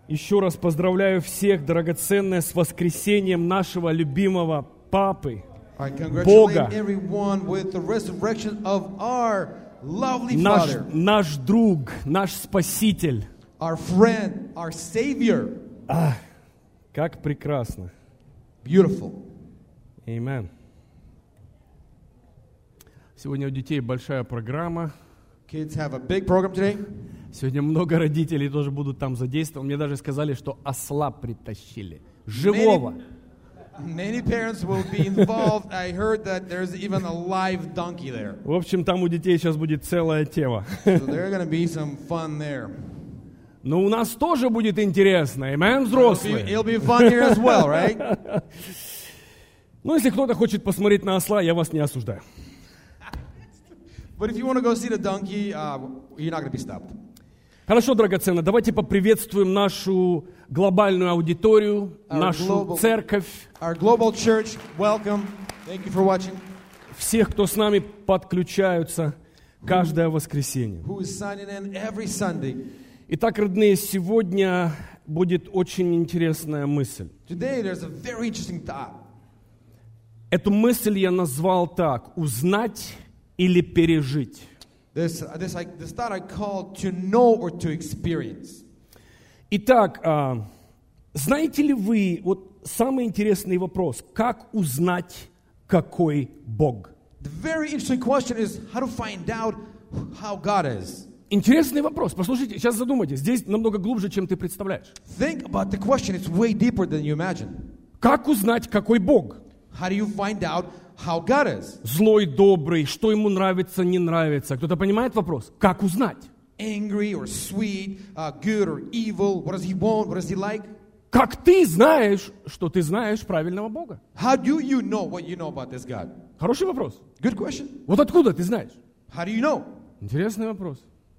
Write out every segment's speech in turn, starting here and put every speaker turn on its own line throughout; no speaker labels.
Еще раз поздравляю всех, драгоценное, с воскресением нашего любимого Папы,
I congratulate
Бога,
everyone with the resurrection of our lovely Father,
наш друг, наш Спаситель.
our friend, our Savior.
Как прекрасно.
Beautiful.
Amen. Сегодня у детей большая программа.
Kids have a big program today.
Сегодня много родителей тоже будут там задействованы. Мне даже сказали, что осла притащили. Живого.
Many parents will be involved. I heard that there's even a live donkey there.
В общем, там у детей сейчас будет целая тема.
So there's going to be some fun there.
Но у нас тоже будет интересно. Amen, взрослые.
It'll be fun here as well, right?
Ну, если кто-то хочет посмотреть на осла, я вас не осуждаю.
But if you want to go see the donkey, you're not going to be stopped.
Хорошо, драгоценно, давайте поприветствуем нашу глобальную аудиторию, нашу церковь,
Our global church, welcome. Thank you for watching.
всех, кто с нами подключаются каждое воскресенье.
Who is signing in every Sunday.
Итак, родные, сегодня будет очень интересная мысль.
Today there's a very interesting thought.
Эту мысль я назвал так: узнать или пережить.
This thought I call to know or to experience.
Итак, знаете ли вы, вот самый интересный вопрос, как узнать, какой Бог?
The very interesting question is how to find out how God is.
Интересный вопрос. Послушайте, сейчас задумайтесь. Здесь намного глубже, чем ты представляешь.
Think about the question. It's way deeper than you imagine.
Как узнать, какой Бог?
How do you find out how God is?
Злой, добрый, что ему нравится, не нравится. Кто-то понимает вопрос? Как узнать?
Angry or sweet, good or evil. What does he want? What does he like?
Как ты знаешь, что ты знаешь правильного Бога?
How do you know what you know about this God?
Хороший вопрос.
Good question.
Вот откуда ты знаешь?
How do you know?
Интересный вопрос.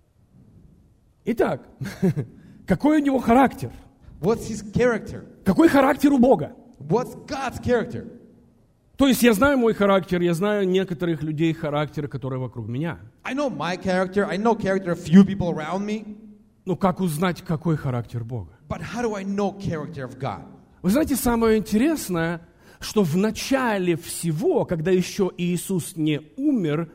Итак, какой у него характер?
What's his character?
Какой характер у Бога?
What's God's character?
То есть я знаю мой характер, я знаю некоторых людей характер, которые вокруг меня.
I know my character. I know character of few people around me.
Но как узнать, какой характер Бога?
But how do I know character of God?
Вы знаете, самое интересное, что в начале всего, когда еще Иисус не умер,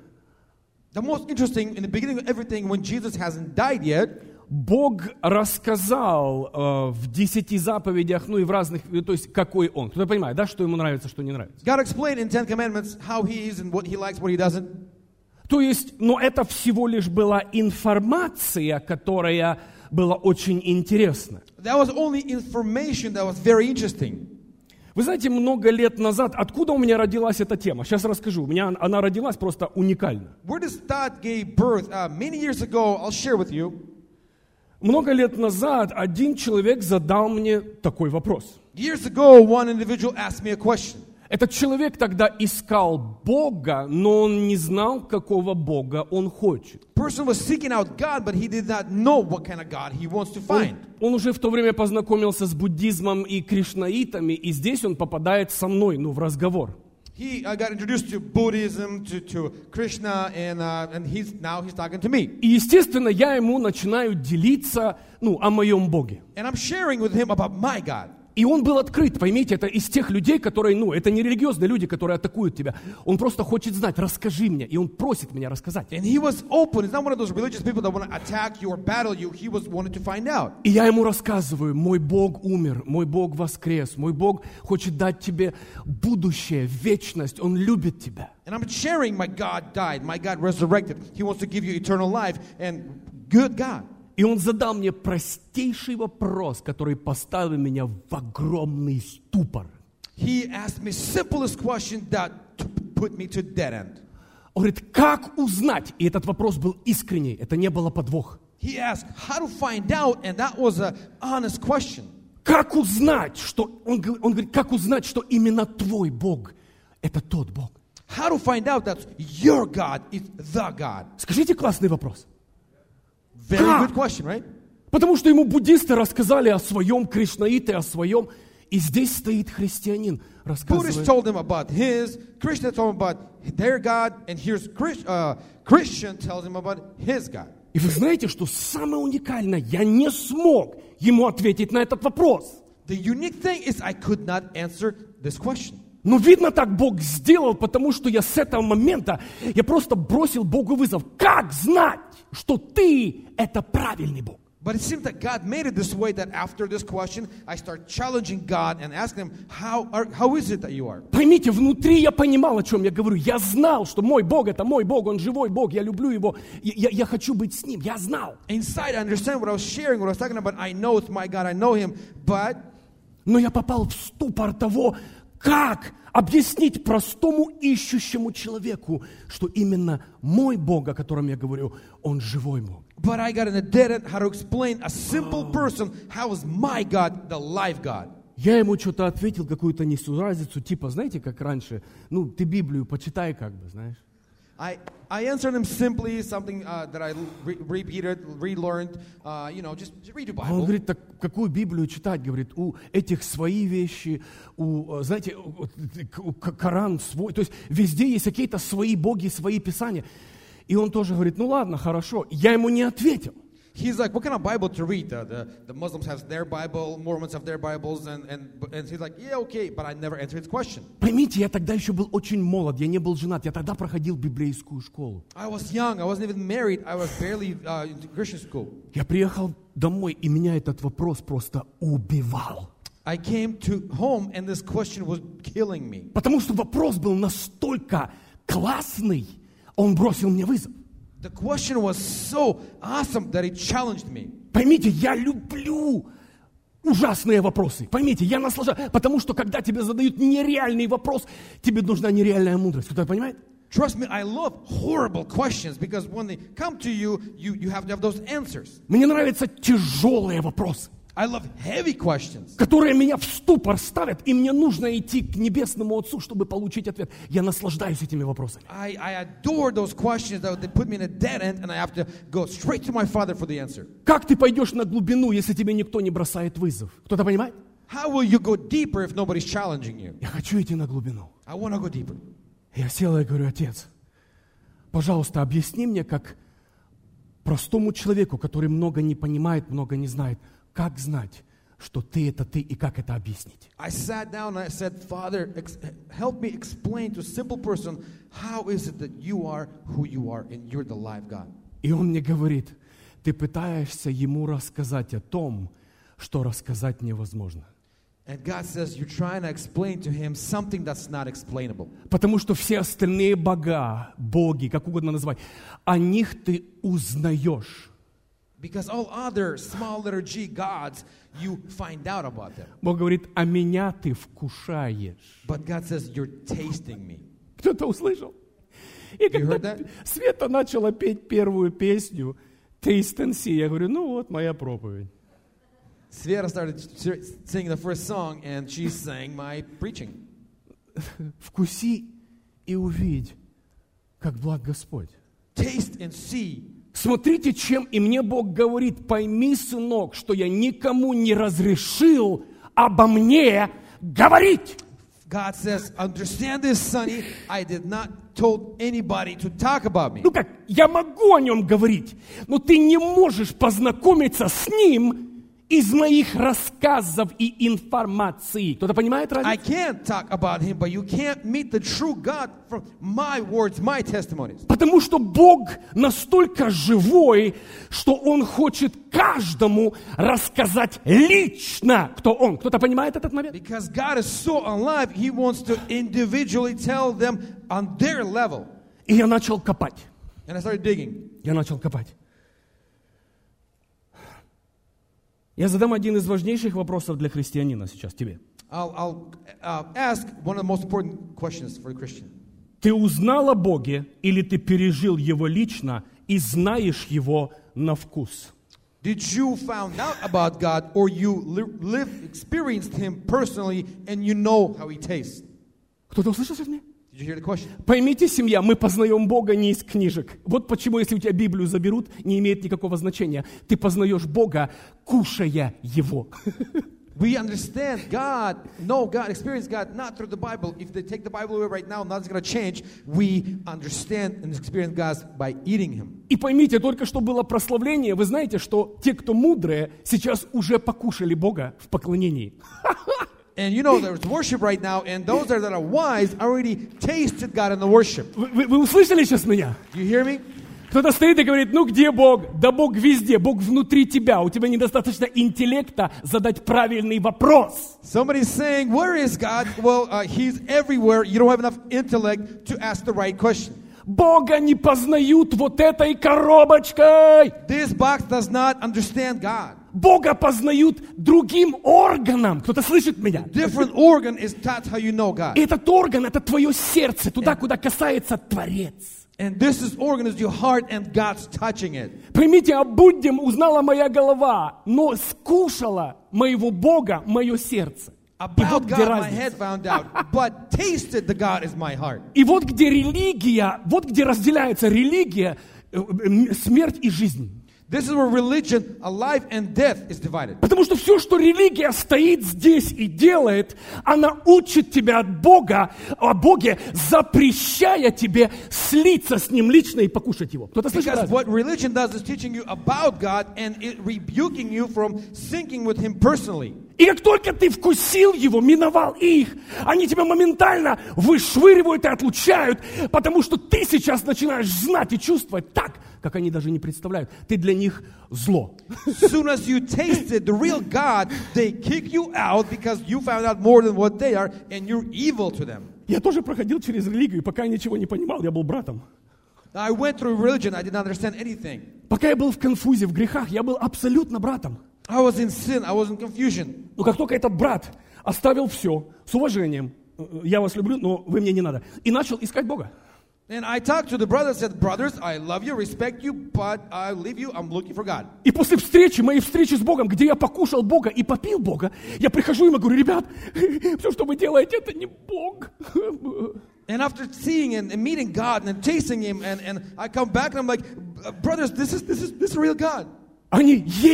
The most interesting, in the beginning of everything, when Jesus hasn't died yet,
Бог рассказал в 10 заповедях, ну и в разных, то есть какой Он. Кто-то понимает, да, что ему нравится, что не нравится.
God explained in 10 Commandments how he is and what he likes, what he doesn't.
То есть, но это всего лишь была информация, которая была очень интересна.
That was only information that was very interesting.
Вы знаете, много лет назад, откуда у меня родилась эта тема? Сейчас расскажу. У меня она родилась просто уникально.
Where this thought gave birth, many years ago, I'll share with you.
Много лет назад один человек задал мне такой вопрос.
Years ago, one individual asked me a question.
Этот человек тогда искал Бога, но он не знал, какого Бога он хочет.
Person was seeking out God, but he did not know what kind of God he wants to find.
Он уже в то время познакомился с буддизмом и кришнаитами, и здесь он попадает со мной, в разговор.
He got introduced to Buddhism, to Krishna, and he's talking to me.
И, естественно, я ему начинаю делиться, о моем Боге.
And I'm sharing with him about my God.
И он был открыт, поймите, это из тех людей, которые, это не религиозные люди, которые атакуют тебя. Он просто хочет знать, расскажи мне, и он просит меня рассказать.
And he was open. It's not one of those religious people that want to attack you or battle you. He wanted to find out.
И я ему рассказываю, мой Бог умер, мой Бог воскрес, мой Бог хочет дать тебе будущее, вечность, Он любит тебя.
And I'm sharing, my God died, my God resurrected. He wants to give you eternal life and good God.
И он задал мне простейший вопрос, который поставил меня в огромный ступор.
He asked me simplest question that put me to dead end.
Он говорит, как узнать? И этот вопрос был искренний, это не было подвох.
He asked how to find out, and that was an honest question.
Как узнать, что он говорит, как узнать, что именно твой Бог это тот Бог?
How to find out that your God is the God?
Скажите, классный вопрос.
Very good question, right?
Потому что ему буддисты рассказали о своем, кришнаиты о своем, и здесь стоит христианин, рассказывает.
Buddhists told him about his, Krishna told him about their God, and here's Christian tells him about his God.
И вы знаете, что самое уникальное, я не смог ему ответить на этот вопрос.
The unique thing is I could not answer this question.
Но видно, так Бог сделал, потому что я с этого момента, я просто бросил Богу вызов. Как знать, что ты – это правильный Бог?
But it seems that God made it this way that after this question, I start challenging God and asking Him, how is it that you are?
Поймите, внутри я понимал, о чем я говорю. Я знал, что мой Бог – это мой Бог, Он живой Бог, я люблю Его, я хочу быть с Ним, я знал.
Inside, I understand what I was sharing, what I was talking about. I know it's my God, I know Him, but...
Но я попал в ступор того, как объяснить простому ищущему человеку, что именно мой Бог, о котором я говорю, Он живой Бог.
But I got in a dead end how to explain a simple person how is my God the live God.
Я ему что-то ответил, какую-то несуразицу, типа, знаете, как раньше, ты Библию почитай, как бы, знаешь.
I answered him simply something that I repeated, relearned, just read the Bible.
Он говорит, так какую Библию читать? Говорит, у этих свои вещи, знаете, Коран свой, то есть везде есть какие-то свои боги, свои писания. И он тоже говорит, ладно, хорошо. Я ему не ответил.
He's like, what kind of Bible to read? The Muslims have their Bible, Mormons have their Bibles, and he's like, yeah, okay, but I never answered his question.
Поймите, я тогда еще был очень молод, я не был женат, я тогда проходил библейскую школу.
I was young, I wasn't even married, I was barely in Christian school.
Я приехал домой, и меня этот вопрос просто убивал.
I came to home, and this question was killing me.
Потому что вопрос был настолько классный, он бросил мне вызов.
The question was so awesome that it challenged me.
Поймите, я люблю ужасные вопросы. Поймите, я наслаждаюсь. Потому что, когда тебе задают нереальный вопрос, тебе нужна нереальная мудрость. Кто-то понимает?
Trust me, I love horrible questions because when they come to you, you have to have those answers.
Мне нравятся тяжелые вопросы.
I love heavy questions.
Которые меня в ступор ставят, и мне нужно идти к Небесному Отцу, чтобы получить ответ. Я наслаждаюсь этими вопросами.
I adore those questions that they put me in a dead end, and I have to go straight to my Father for the answer.
Как ты пойдешь на глубину, если тебе никто не бросает вызов? Кто-то понимает?
How will you go deeper if nobody's challenging you?
Я хочу идти на глубину.
I want to go deeper.
Я сел и говорю, Отец, пожалуйста, объясни мне, как простому человеку, который много не понимает, много не знает, как знать, что ты это ты, и как это объяснить?
I sat down and I said, Father, help me explain to a simple person, how is it that you are who you are and you're the live God?
И он мне говорит, ты пытаешься ему рассказать о том, что рассказать невозможно.
And God says, you're trying to explain to him something that's not explainable.
Потому что все остальные боги, как угодно называть, о них ты узнаешь.
Because all other small letter G gods, you find out about them.
Бог говорит, а меня ты вкушаешь.
But God says, you're tasting me.
Кто-то услышал? И когда Света начала петь первую песню Taste and See, я говорю, вот моя проповедь.
Sveta started singing the first song, and she sang my preaching.
Вкуси и увидь, как благ Господь.
Taste and see.
Смотрите, чем и мне Бог говорит, пойми, сынок, что я никому не разрешил обо мне говорить.
God says, understand this, sonny, I did not told anybody to talk about me.
Как, я могу о нем говорить, но ты не можешь познакомиться с ним из моих рассказов и информации. Кто-то понимает разницу?
I can't talk about him, but you can't meet the true God from my words, my testimonies.
Потому что Бог настолько живой, что Он хочет каждому рассказать лично, кто Он. Кто-то понимает этот момент?
Because God is so alive, He wants to individually tell them on their level.
И я начал копать.
And I started digging.
Я начал копать. Я задам один из важнейших вопросов для христианина сейчас тебе.
I'll ask one of the most important questions for a Christian.
Ты узнал о Боге или ты пережил Его лично и знаешь Его на вкус?
Did you found out about God or you experienced Him personally and you know how He tastes?
Кто-то услышал меня?
Did you hear the question?
Поймите, семья, мы познаем Бога не из книжек. Вот почему, если у тебя Библию заберут, не имеет никакого значения. Ты познаешь Бога, кушая Его.
We understand God, know God, experience God not through the Bible. If they take the Bible away right now, nothing's going to change. We understand and experience God by eating Him.
И поймите, только что было прославление, вы знаете, что те, кто мудрые, сейчас уже покушали Бога в поклонении.
And you know, there's worship right now, and those that are wise already tasted God in the worship.
Вы услышали сейчас меня?
Do you hear me?
Кто-то стоит и говорит, ну где Бог? Да Бог везде, Бог внутри тебя. У тебя недостаточно интеллекта задать правильный вопрос.
Somebody's saying, where is God? Well, He's everywhere. You don't have enough intellect to ask the right question.
Бога не познают вот этой коробочкой.
This box does not understand God.
Бога познают другим органом. Кто-то слышит меня?
Different organ is that's how you know God.
И этот орган, это твое сердце, туда, куда касается Творец.
And this is organ is your heart, and God's touching it.
Поймите, о буднем узнала моя голова, но скушала моего Бога мое сердце. И вот
About
где
God, my head
разница.
found out, but tasted the God is my heart.
И вот где религия, вот где разделяется религия, смерть и жизнь.
This is where religion, life and death is divided.
Потому что все, что религия стоит здесь и делает, она учит тебя от Бога, о Боге, запрещая тебе слиться с Ним лично и покушать Его. Кто-то слышит
Because
разницу?
what religion does is teaching you about God and it rebuking you from syncing with Him personally.
И как только ты вкусил Его, миновал их, они тебя моментально вышвыривают и отлучают, потому что ты сейчас начинаешь знать и чувствовать так, как они даже не представляют. Ты для них зло.
As soon as you tasted the real God, they kick you out because you found out more than what they are and you're evil to them.
Я тоже проходил через религию, и пока я ничего не понимал, я был братом.
I went through religion, I did not understand anything.
Пока я был в конфузе, в грехах, я был абсолютно братом.
I was in sin, I was in confusion.
Но как только этот брат оставил все с уважением, я вас люблю, но вы мне не надо, и начал искать Бога.
And I talked to the brothers, said, brothers, I love you, respect you, but I leave you, I'm looking for God.
И после моей встречи с Богом, где я покушал Бога и попил Бога, я прихожу им и говорю, ребят, все, что вы делаете, это не Бог.
And after seeing and meeting God and tasting Him, and I come back and I'm like, brothers, this is real God.
Они,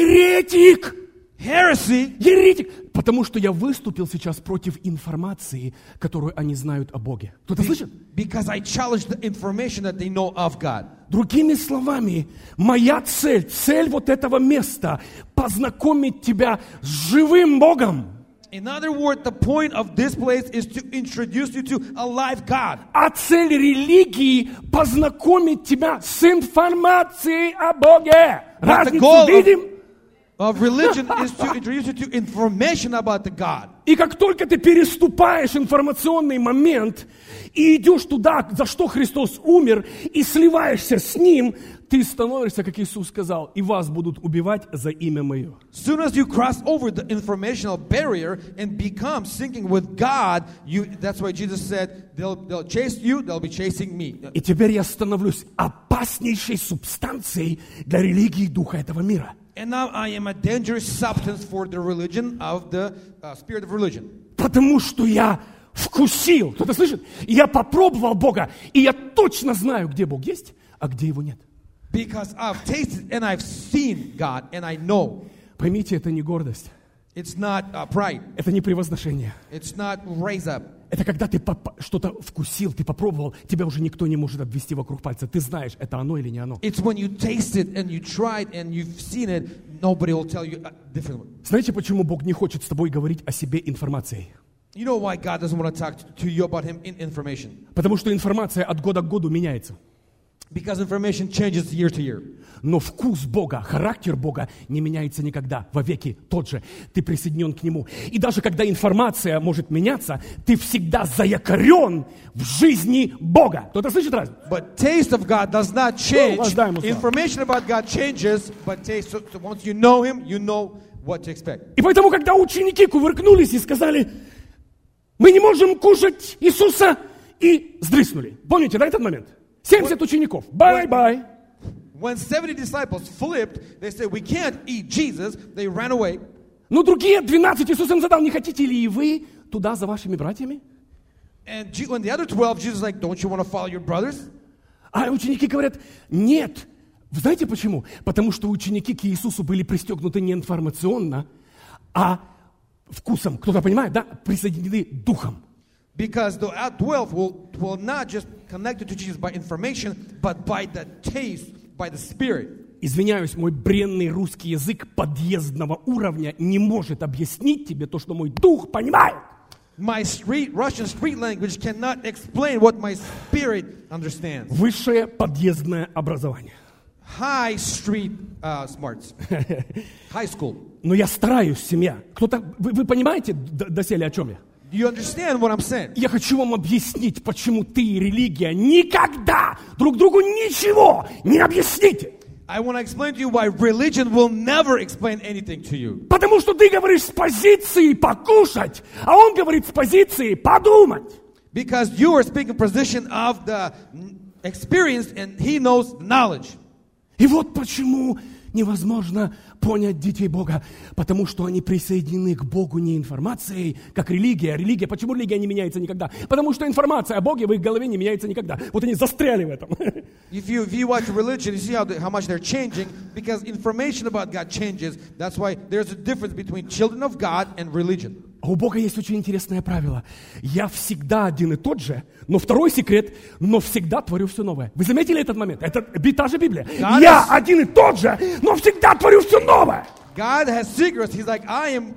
еретик!
Heresy.
Еретик! Потому что я выступил сейчас против информации, которую они знают о Боге. Кто-то слышит?
Because I challenge the information that they know of God.
Другими словами, моя цель вот этого места — познакомить тебя с живым Богом.
In other words, the point of this place is to introduce you to a live God.
А цель религии — познакомить тебя с информацией о Боге. Разницу видим?
Of religion is to introduce you to information about the God.
И как только ты переступаешь информационный момент и идешь туда, за что Христос умер, и сливаешься с Ним, ты становишься, как Иисус сказал, и вас будут убивать за имя Мое.
As soon as you cross over the informational barrier and become syncing with God, that's why Jesus said, they'll chase you, they'll be chasing me.
И теперь я становлюсь опаснейшей субстанцией для религии духа этого мира.
And now I am a dangerous substance for the religion of the spirit of religion.
Потому что я вкусил, кто-то слышит? Я попробовал Бога, и я точно знаю, где Бог есть, а где Его нет.
Because I've tasted and I've seen God and I know.
Поймите, это не гордость.
It's not pride.
Это не превозношение.
It's not raise up.
Это когда ты что-то вкусил, ты попробовал, тебя уже никто не может обвести вокруг пальца. Ты знаешь, это оно или не оно.
It's when you taste it and you tried and you've seen it, nobody will tell you differently.
Знаете, почему Бог не хочет с тобой говорить о себе информацией?
You know why God doesn't want to talk to you about Him in information?
Потому что информация от года к году меняется.
Because information changes year to year.
Но вкус Бога, характер Бога не меняется никогда, вовеки тот же. Ты присоединен к Нему. И даже когда информация может меняться, ты всегда заякорен в жизни Бога. Кто-то слышит разницу?
But taste of God does not change.
Воздаем
Information about God changes, but taste, so once you know Him, you know what to expect.
И поэтому, когда ученики кувыркнулись и сказали, мы не можем кушать Иисуса, и сдрыснули. Помните, да, этот момент? 70 учеников. Бай-бай.
When 70 disciples flipped, they said, we can't eat Jesus. They ran away.
Но другие 12 Иисус им задал, не хотите ли и вы туда за вашими братьями?
And when the other 12, Jesus was like, don't you want to follow your brothers?
А ученики говорят, нет. Знаете почему? Потому что ученики к Иисусу были пристегнуты не информационно, а вкусом, кто-то понимает, да, присоединены духом.
Because the 12 will not just connect to Jesus by information, but by the taste, by the Spirit.
Извиняюсь, мой бренный русский язык подъездного уровня не может объяснить тебе то, что мой дух понимает.
My Russian street language cannot explain what my spirit understands.
Высшее подъездное образование.
High street smarts. High school.
Но я стараюсь, семья. Вы понимаете доселе, о чем я?
Do you understand what I'm saying?
Я хочу вам объяснить, почему ты и религия никогда друг другу ничего не объясните.
I want to explain to you why religion will never explain anything to you.
Потому что ты говоришь с позиции покушать, а он говорит с позиции подумать.
Because you are speaking position of the experience and he knows knowledge.
И вот почему невозможно понять детей Бога, потому что они присоединены к Богу не информацией, как религия. Религия, почему религия не меняется никогда? Потому что информация о Боге в их голове не меняется никогда. Вот они застряли в этом.
If you watch religion, you see how much they're changing, because information about God changes. That's why there's a difference between children of God and religion.
А у Бога есть очень интересное правило. Я всегда один и тот же, но второй секрет, но всегда творю все новое. Вы заметили этот момент? Это та же Библия. Я один и тот же, но всегда творю все новое.
God has secrets. He's like, I'm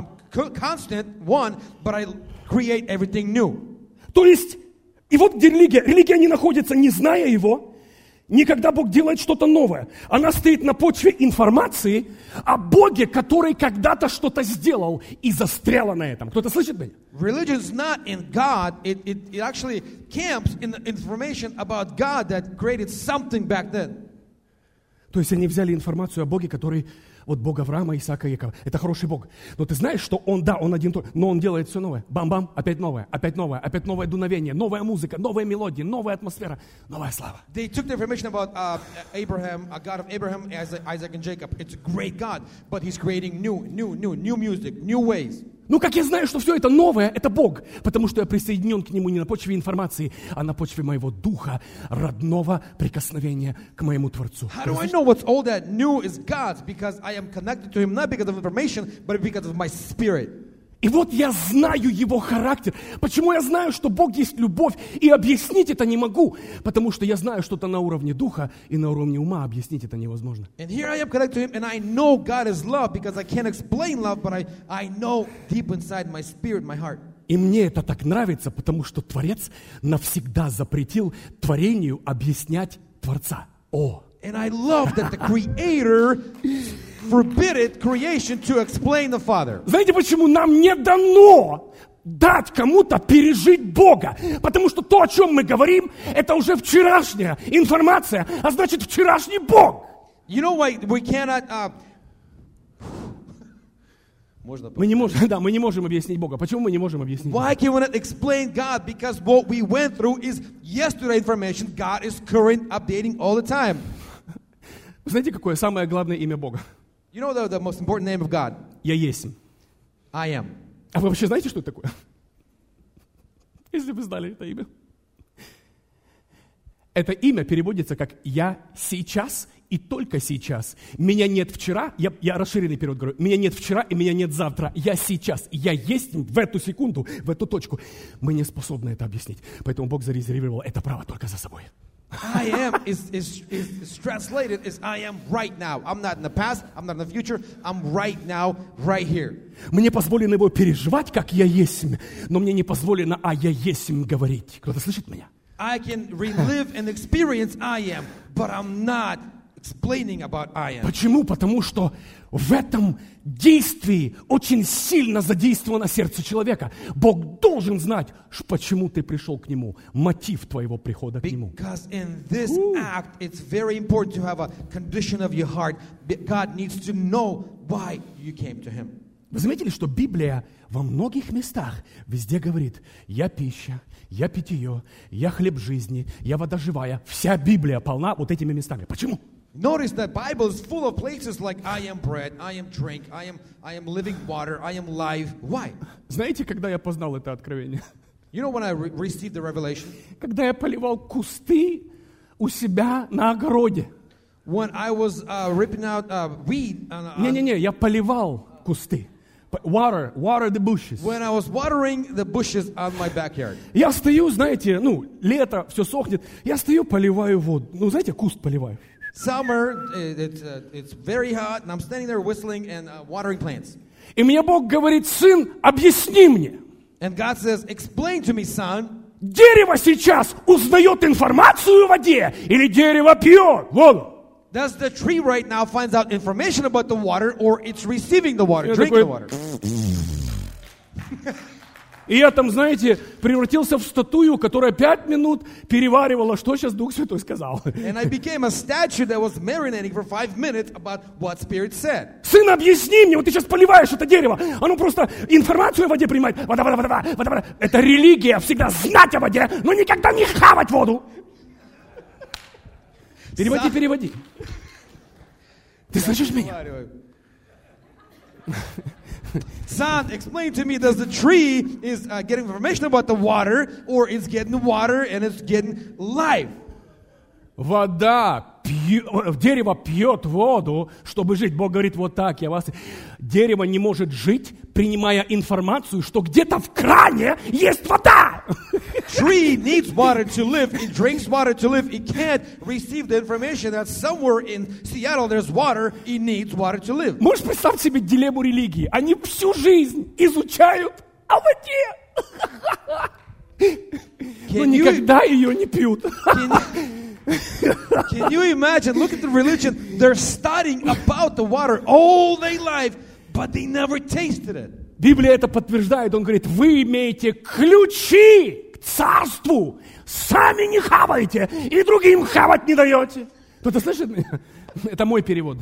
constant one, but I create everything new.
То есть, и вот где религия не находится, не зная его, никогда Бог делает что-то новое. Она стоит на почве информации о Боге, который когда-то что-то сделал и застряла на этом. Кто-то слышит меня?
Religion is not in God. It actually camps in the information about God that created something back then.
То есть они взяли информацию о Боге, который, вот Бог Авраама, Исаака и Якова. Это хороший Бог. Но ты знаешь, что он один тот, но он делает все новое. Бам-бам, опять новое, опять новое дуновение, новая музыка, новая мелодия, новая атмосфера, новая слава.
They took the information about Abraham, a God of Abraham, Isaac and Jacob. It's a great God, but he's creating new music, new ways.
Ну, как я знаю, что все это новое, это Бог, потому что я присоединен к Нему не на почве информации, а на почве моего духа, родного прикосновения к моему Творцу.
How do I know what's all that new is God's? Because I am connected to Him not because of information, but because of my spirit.
И вот я знаю Его характер. Почему я знаю, что Бог есть любовь, и объяснить это не могу? Потому что я знаю что-то на уровне духа, и на уровне ума объяснить это невозможно.
And here I am connected to Him, and I know God is love, because I can't explain love, but I know deep inside my spirit, my heart.
И мне это так нравится, потому что Творец навсегда запретил творению объяснять Творца.
And I love that the Creator forbid creation to explain the Father.
Знаете, почему нам не дано дать кому-то пережить Бога? Потому что то, о чем мы говорим, это уже вчерашняя информация, а значит вчерашний Бог.
You know why we cannot...
Мы не можем объяснить Бога. Почему мы не можем объяснить?
Why can we not explain God? Because what we went through is yesterday information. God is current, updating all the time.
Знаете, какое самое главное имя Бога?
You know the most important name of God?
Я есть.
I am.
А вы вообще знаете, что это такое? Если вы знали это имя. Это имя переводится как «я сейчас и только сейчас». Меня нет вчера, я расширенный перевод говорю, меня нет вчера и меня нет завтра. Я сейчас, я есть в эту секунду, в эту точку. Мы не способны это объяснить. Поэтому Бог зарезервировал это право только за собой.
I am is translated as I am right now. I'm not in the past, I'm not in the future, I'm right now, right here.
Мне позволено его переживать, как я есть, но мне не позволено «а я есть» говорить. Кто-то слышит меня?
I can relive and experience I am, but I'm not explaining about I am.
Почему? Потому что в этом действии очень сильно задействовано сердце человека. Бог должен знать, почему ты пришел к Нему, мотив твоего прихода к Нему.
Because in this act, it's very important to have a condition of your heart. God needs to know why you came to Him.
Вы заметили, что Библия во многих местах везде говорит: «Я пища, я питье, я хлеб жизни, я вода живая». Вся Библия полна вот этими местами. Почему?
Notice that Bible is full of places like I am bread, I am drink, I am living water, I am life. Why?
Знаете, когда я познал это откровение?
You know when I received the revelation?
Когда я поливал кусты у себя на огороде.
When I was ripping out weed.
Не-не-не, я поливал кусты. Water the bushes.
When I was watering the bushes on my backyard.
Я стою, знаете, лето, все сохнет. Я стою, поливаю воду. Знаете, куст поливаю.
Summer, it's very hot, and I'm standing there whistling and watering plants.
И мне Бог говорит: сын, объясни мне.
And God says, explain to me, son.
Дерево сейчас узнает информацию о воде или дерево пьет воду?
Does the tree right now finds out information about the water, or it's receiving the water, drinking the water?
И я там, знаете, превратился в статую, которая 5 минут переваривала, что сейчас Дух Святой сказал.
And I became a statue that was marinating for 5 minutes about what Spirit said.
Сын, объясни мне, вот ты сейчас поливаешь это дерево, оно просто информацию о воде принимает. Вода. Это религия, всегда знать о воде, но никогда не хавать воду. Переводи. Ты слышишь меня?
Son, explain to me, does the tree is getting information about the water, or it's getting the water and it's getting life?
Дерево пьет воду, чтобы жить. Бог говорит: вот так я вас... Дерево не может жить, принимая информацию, что где-то в кране есть вода.
Tree needs water to live. It drinks water to live. It can't receive the information that somewhere in Seattle there's water. It needs water to live.
Можешь представить себе дилемму религии? Они всю жизнь изучают о воде, но никогда ее не пьют.
Can you imagine? Look at the religion. They're studying about the water all their life, but they never tasted it.
Библия это подтверждает. Он говорит: вы имеете ключи к царству, сами не хаваете и другим хавать не даете. Кто-то слышит меня? Это мой перевод.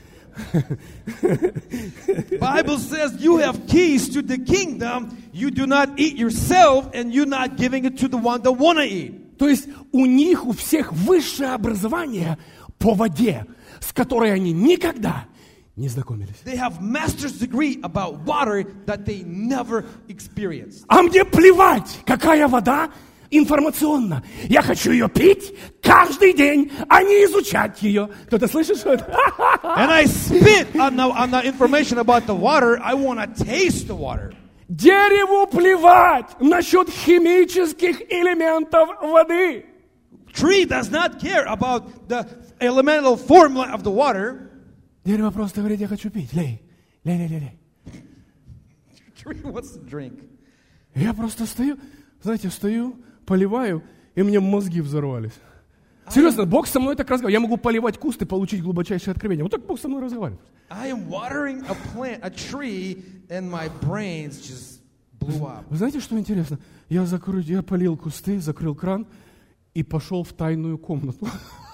Bible says you have keys to the kingdom. You do not eat yourself, and you're not giving it to the one that want to eat.
То есть у них, у всех высшее образование по воде, с которой они никогда не знакомились.
They have master's degree about water that they never experienced.
А мне плевать, какая вода информационна. Я хочу ее пить каждый день, а не изучать ее. Кто-то слышит, что это?
And I spit on the information about the water. I want to taste the water.
Дереву плевать насчет химических элементов воды.
Tree does not care about the elemental formula of the water.
Дерево просто говорит: я хочу пить. Лей.
Tree wants to drink.
Я просто стою, поливаю, и мне мозги взорвались. Серьезно, Бог со мной так разговаривает. Я могу поливать куст и получить глубочайшее откровение. Вот так Бог со мной разговаривает.
I am watering a tree, and my brains just blew up.
Вы знаете, что интересно? Я полил кусты, закрыл кран и пошел в тайную комнату.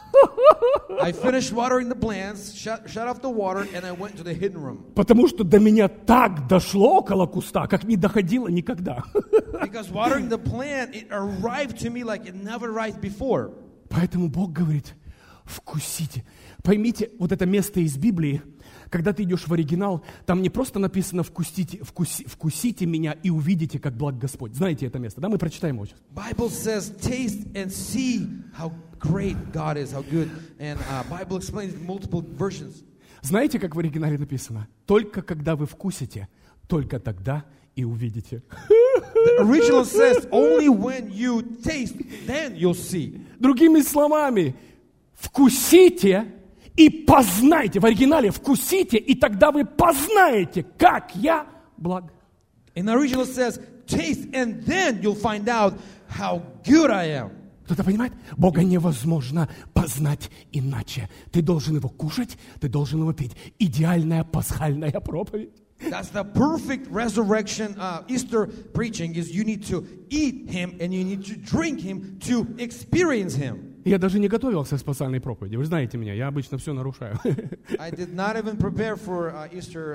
I finished watering the plants, shut off the water, and I went to the hidden room.
Потому что до меня так дошло около куста, как не доходило никогда.
Because watering the plant, it arrived to me like it never arrived before.
Поэтому Бог говорит: вкусите. Поймите, вот это место из Библии, когда ты идешь в оригинал, там не просто написано вкусите меня и увидите, как благ Господь. Знаете это место, да? Мы прочитаем его сейчас.
Bible says, taste and see how great God is, how good. And Bible explains multiple versions.
Знаете, как в оригинале написано? Только когда вы вкусите, только тогда и увидите.
The original says, only when you taste, then you'll see.
Другими словами, вкусите и познайте. В оригинале вкусите, и тогда вы познаете, как я благ.
In the original says, taste, and then you'll find out how good I am.
Кто-то понимает? Бога невозможно познать иначе. Ты должен его кушать, ты должен его пить. Идеальная пасхальная проповедь.
That's the perfect resurrection Easter preaching is you need to eat him and you need to drink him to experience him.
Я даже не готовился к спасальной проповеди. Вы знаете меня, я обычно все нарушаю.
I did not even prepare for Easter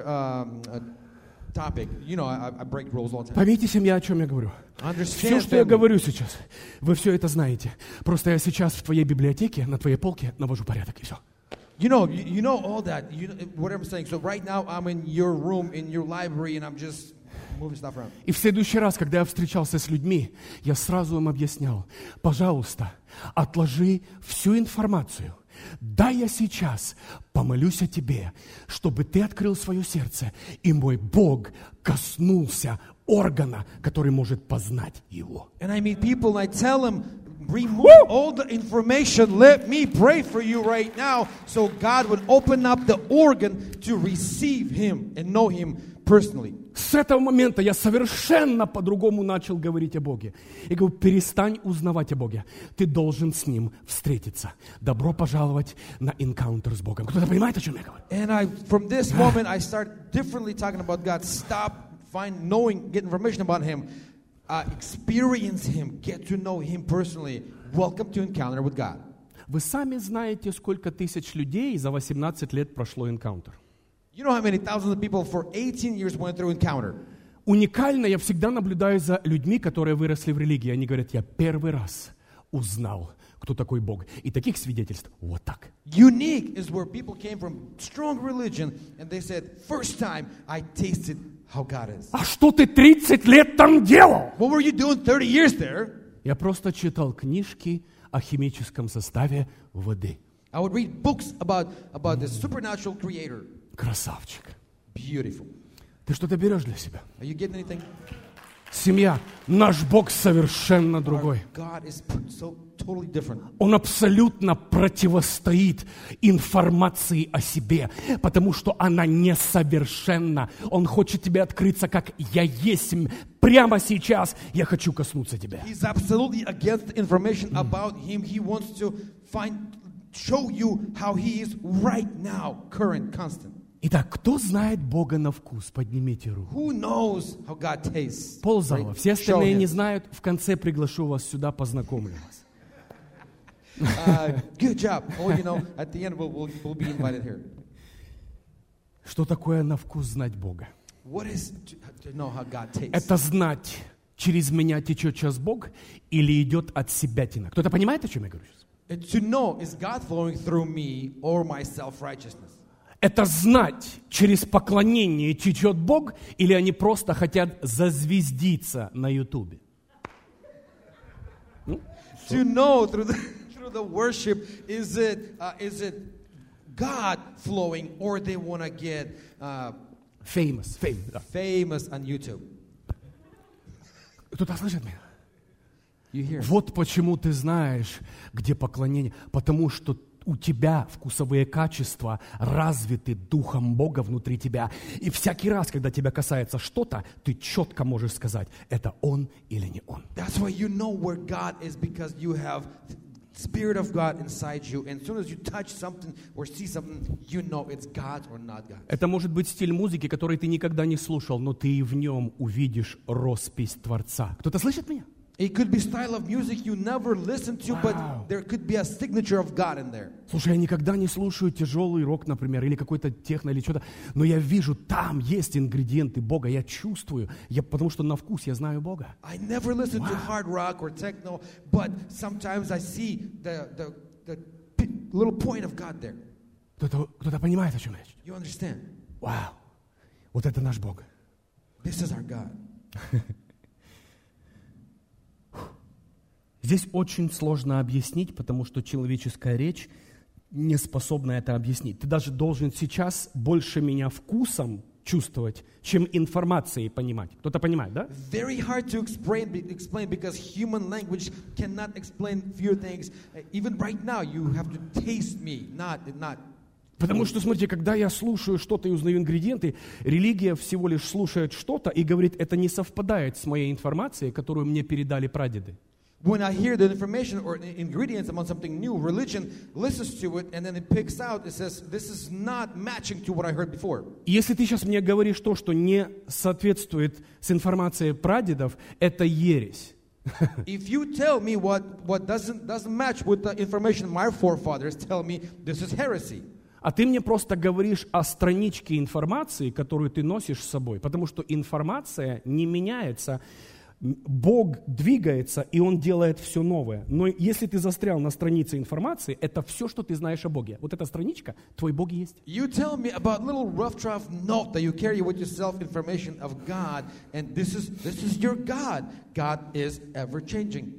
topic. You know, I break rules all the time.
Поймите, семья, о чем я говорю. Все, что я говорю сейчас, вы все это знаете. Просто я сейчас в твоей библиотеке, на твоей полке навожу порядок, и все.
You know all that. You know what I'm saying. So right now I'm in your room, in your library, and I'm just moving stuff around.
И в следующий раз, когда я встречался с людьми, я сразу им объяснял: пожалуйста, отложи всю информацию да, я сейчас помолюсь о тебе, чтобы ты открыл свое сердце, и мой Бог коснулся органа, который может познать его.
And I meet people and I tell them, remove all the information. Let me pray for you right now so God would open up the organ to receive Him and know Him personally.
С этого момента я совершенно по-другому начал говорить о Боге. Я говорю, перестань узнавать о Боге. Ты должен с Ним встретиться. Добро пожаловать на энкаунтер с Богом. Кто-то понимает, о чем я говорю?
And from this moment, I start differently talking about God. Stop, get information about Him. Experience Him, get to know Him personally. Welcome to Encounter with God.
Вы сами знаете, сколько тысяч людей за 18 лет прошло энкаунтер.
You know how many thousands of people for 18 years went through Encounter.
Уникально я всегда наблюдаю за людьми, которые выросли в религии. Они говорят, я первый раз узнал, кто такой Бог. И таких свидетельств вот так.
Unique is where people came from strong religion and they said, first time I tasted how God is.
А что ты 30 лет там делал?
What were you doing 30 years there?
Я просто читал книжки о химическом составе воды.
I would read books about the supernatural creator.
Красавчик.
Beautiful.
Ты что-то берешь для себя?
Are you getting anything?
Семья. Наш Бог совершенно другой.
God is so totally different.
Он абсолютно противостоит информации о себе, потому что она несовершенна. Он хочет тебе открыться, как я есть. Прямо сейчас я хочу коснуться тебя.
He's absolutely against information about Him. He wants to show you how He is right now, current, constant.
Итак, кто знает Бога на вкус? Поднимите руку.
Who knows how God tastes?
Ползала. Все остальные не знают. В конце приглашу вас сюда, познакомлю вас.
Good job. Oh, you know, at the end we'll be invited here.
Что такое на вкус знать Бога?
What is to know how God tastes?
Это знать, через меня течет сейчас Бог или идет от себятина. Кто-то понимает, о чем я говорю сейчас?
To know, is God flowing through me or my self-righteousness?
Это знать, через поклонение течет Бог, или они просто хотят зазвездиться на Ютубе?
To know through the worship, is it God flowing, or they want to get
Famous, да.
famous on YouTube?
Кто-то слышит меня?
You hear?
Вот почему ты знаешь, где поклонение. Потому что у тебя вкусовые качества развиты Духом Бога внутри тебя. И всякий раз, когда тебя касается что-то, ты четко можешь сказать, это Он или не Он.
That's why you know where God is, because you have Spirit of God inside you. And as soon as you touch something or see something, you know it's God or not God.
Это может быть стиль музыки, который ты никогда не слушал, но ты и в нем увидишь роспись Творца. Кто-то слышит меня?
It could be style of music you never listened to, but there could be a signature of God in there.
Слушай, я никогда не слушаю тяжелый рок, например, или какой-то техно, или что-то, но я вижу, там есть ингредиенты Бога, я чувствую, потому что на вкус я знаю Бога.
I never listen to hard rock or techno, but sometimes I see the little point of God there.
Кто-то понимает, о чем речь?
You understand?
Вау, вот это наш Бог.
This is our God.
Здесь очень сложно объяснить, потому что человеческая речь не способна это объяснить. Ты даже должен сейчас больше меня вкусом чувствовать, чем информацией понимать. Кто-то понимает, да?
Very hard to explain because human language cannot explain few things. Even right now, you have to taste me, not.
Потому что, смотрите, когда я слушаю что-то и узнаю ингредиенты, религия всего лишь слушает что-то и говорит, это не совпадает с моей информацией, которую мне передали прадеды.
When I hear the information or ingredients about something new, religion listens to it and then it picks out, it says, this is not matching to what I heard before.
Если ты сейчас мне говоришь то, что не соответствует с информацией прадедов, это ересь.
If you tell me what doesn't match with the information my forefathers tell me, this is heresy.
А ты мне просто говоришь о страничке информации, которую ты носишь с собой, потому что информация не меняется. Бог двигается, и Он делает все новое. Но если ты застрял на странице информации, это все, что ты знаешь о Боге. Вот эта страничка, твой Бог есть.
You tell me about little rough draft note that you carry with yourself information of God, and this is your God. God is ever changing.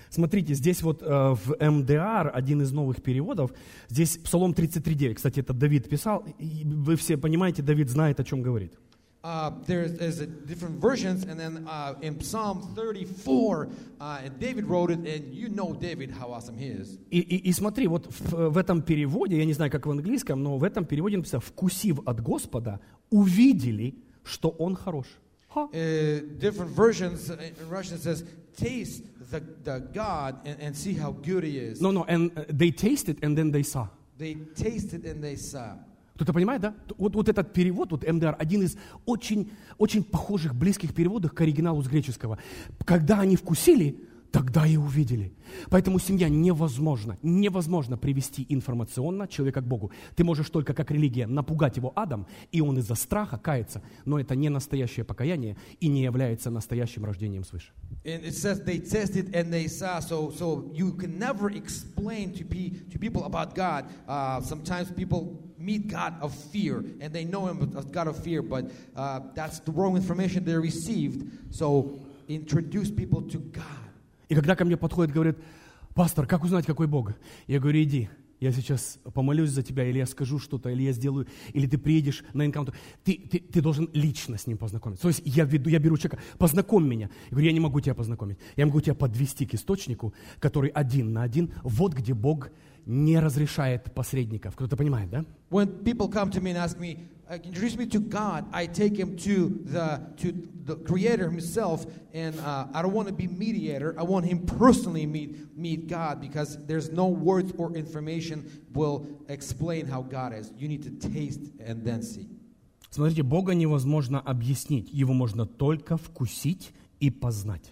Смотрите, здесь вот в МДР, один из новых переводов, здесь Псалом 33:9. Кстати, это Давид писал. И вы все понимаете, Давид знает, о чем говорит.
There's different versions, and then in Psalm 34, and David wrote it, and you know David, how awesome he is.
И смотри, вот в этом переводе, я не знаю, как в английском, но в этом переводе написано: «Вкусив от Господа, увидели, что Он хорош».
Different versions in Russian says, taste the God and see how good he is.
No, and they tasted and then they saw.
They tasted and they saw.
Кто-то понимает, да? Вот этот перевод, вот МДР, один из очень, очень похожих, близких переводов к оригиналу с греческого. Когда они вкусили, тогда и увидели. Поэтому, семья, невозможно привести информационно человека к Богу. Ты можешь только, как религия, напугать его адом, и он из-за страха кается, но это не настоящее покаяние и не является настоящим рождением свыше.
And it says they tested and they saw. So you can never explain to people about God. Sometimes people meet God of fear, and they know Him as God of fear, but that's the wrong information they received. So introduce people to God.
И когда ко мне подходит, говорит: пастор, как узнать, какой Бог? Я говорю: иди, я сейчас помолюсь за тебя, или я скажу что-то, или я сделаю, или ты приедешь на энкаунтер. Ты должен лично с ним познакомиться. То есть я беру человека: познакомь меня. Я говорю: я не могу тебя познакомить. Я могу тебя подвести к источнику, который один на один, вот где Бог не разрешает посредников. Кто-то понимает, да?
When people come to me and ask me, introduce me to God, I take him to the Creator Himself, and I don't want to be mediator. I want him personally meet God, because there's no words or information will explain how God is. You need to taste and then see.
Смотрите, Бога невозможно объяснить, Его можно только вкусить и познать.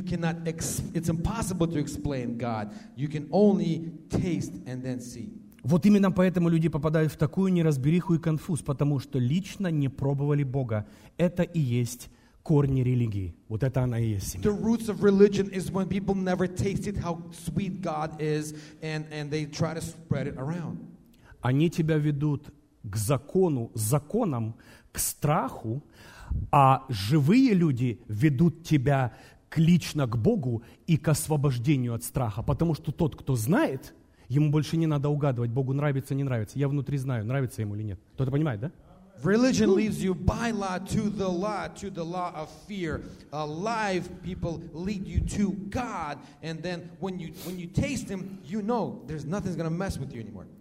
It's impossible to explain God. You can only taste and then see.
Вот именно поэтому люди попадают в такую неразбериху и конфуз, потому что лично не пробовали Бога. Это и есть корни религии. Вот это она и есть семья.
The roots of religion is when people never tasted how sweet God is, and they try to spread it around.
Они тебя ведут к законам, к страху, а живые люди ведут тебя лично к Богу и к освобождению от страха. Потому что тот, кто знает, ему больше не надо угадывать, Богу нравится, не нравится. Я внутри знаю, нравится ему или нет. Кто-то понимает, да?
Religion leads you by law to the law of fear. Alive people lead you to God, and then when you taste Him, you know there's nothing's going to mess with you anymore.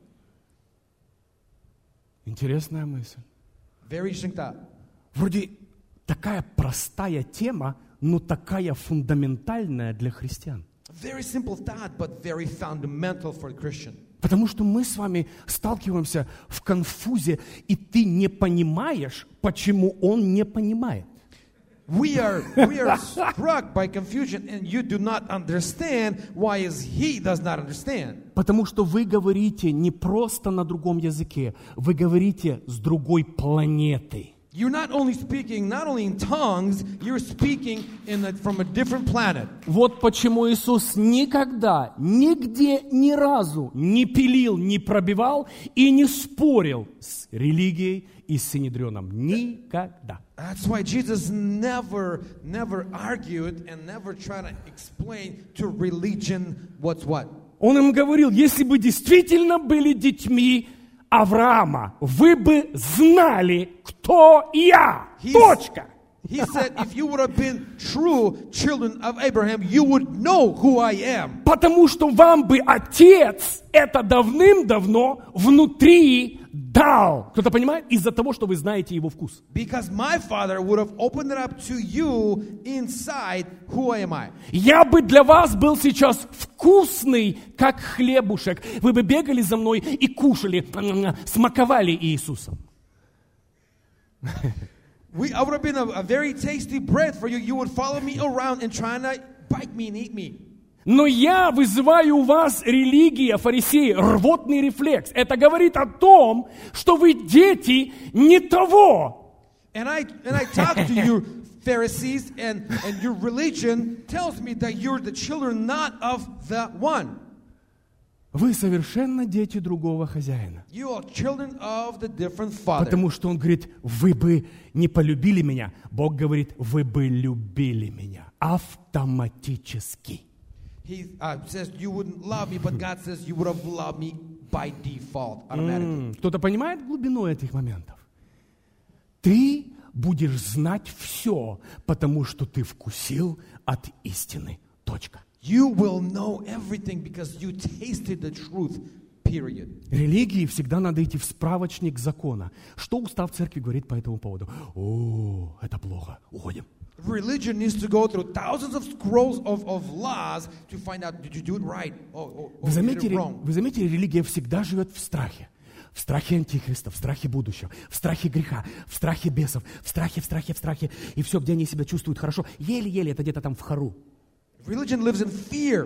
Интересная мысль.
Very interesting thought.
Вроде такая простая тема, но такая фундаментальная для христиан.
Very simple thought, but very fundamental for a Christian.
Потому что мы с вами сталкиваемся в конфузе, и ты не понимаешь, почему он не понимает.
We are struck by confusion, and you do not understand why he does not understand.
Потому что вы говорите не просто на другом языке, вы говорите с другой планеты.
You're not only speaking in tongues, you're speaking from a different planet.
Вот почему Иисус никогда, нигде, ни разу не пилил, не пробивал и не спорил с религией и с Синедрионом. Никогда.
That's why Jesus never argued and never tried to explain to religion what's what.
Он им говорил: если бы действительно были детьми Авраама, вы бы знали, кто я. Точка.
He said, if you would have been true children of Abraham, you would know who I am.
Потому что вам бы Отец это давным-давно внутри дал. Кто-то понимает? Из-за того, что вы знаете Его вкус.
Because my Father would have opened it up to you inside. Who am I?
Я бы для вас был сейчас вкусный, как хлебушек. Вы бы бегали за мной и кушали, смаковали Иисусом.
I would have been a very tasty bread for you. You would follow me around and try to bite me and eat me.
Но я вызываю у вас, религия, фарисеи, рвотный рефлекс. Это говорит о том, что вы дети не того.
And I talk to you, Pharisees, and your religion tells me that you're the children not of the one.
Вы совершенно дети другого хозяина.
You are children of the different father.
Потому что он говорит: вы бы не полюбили меня. Бог говорит: вы бы любили меня автоматически.
He says you wouldn't love me, but God says you would have loved me by default, automatically.
Кто-то понимает глубину этих моментов? Ты будешь знать все, потому что ты вкусил от истины. Точка.
You will know everything because you tasted the truth. Period.
Религии всегда надо идти в справочник закона. Что устав церкви говорит по этому поводу? О, это плохо. Уходим.
Religion needs to go through thousands of scrolls of laws to find out, did you do it right?
Вы заметили, религия всегда живет в страхе. В страхе антихриста, в страхе будущего, в страхе греха, в страхе бесов, в страхе. И все, где они себя чувствуют хорошо, еле-еле, это где-то там в хору.
Religion lives in fear.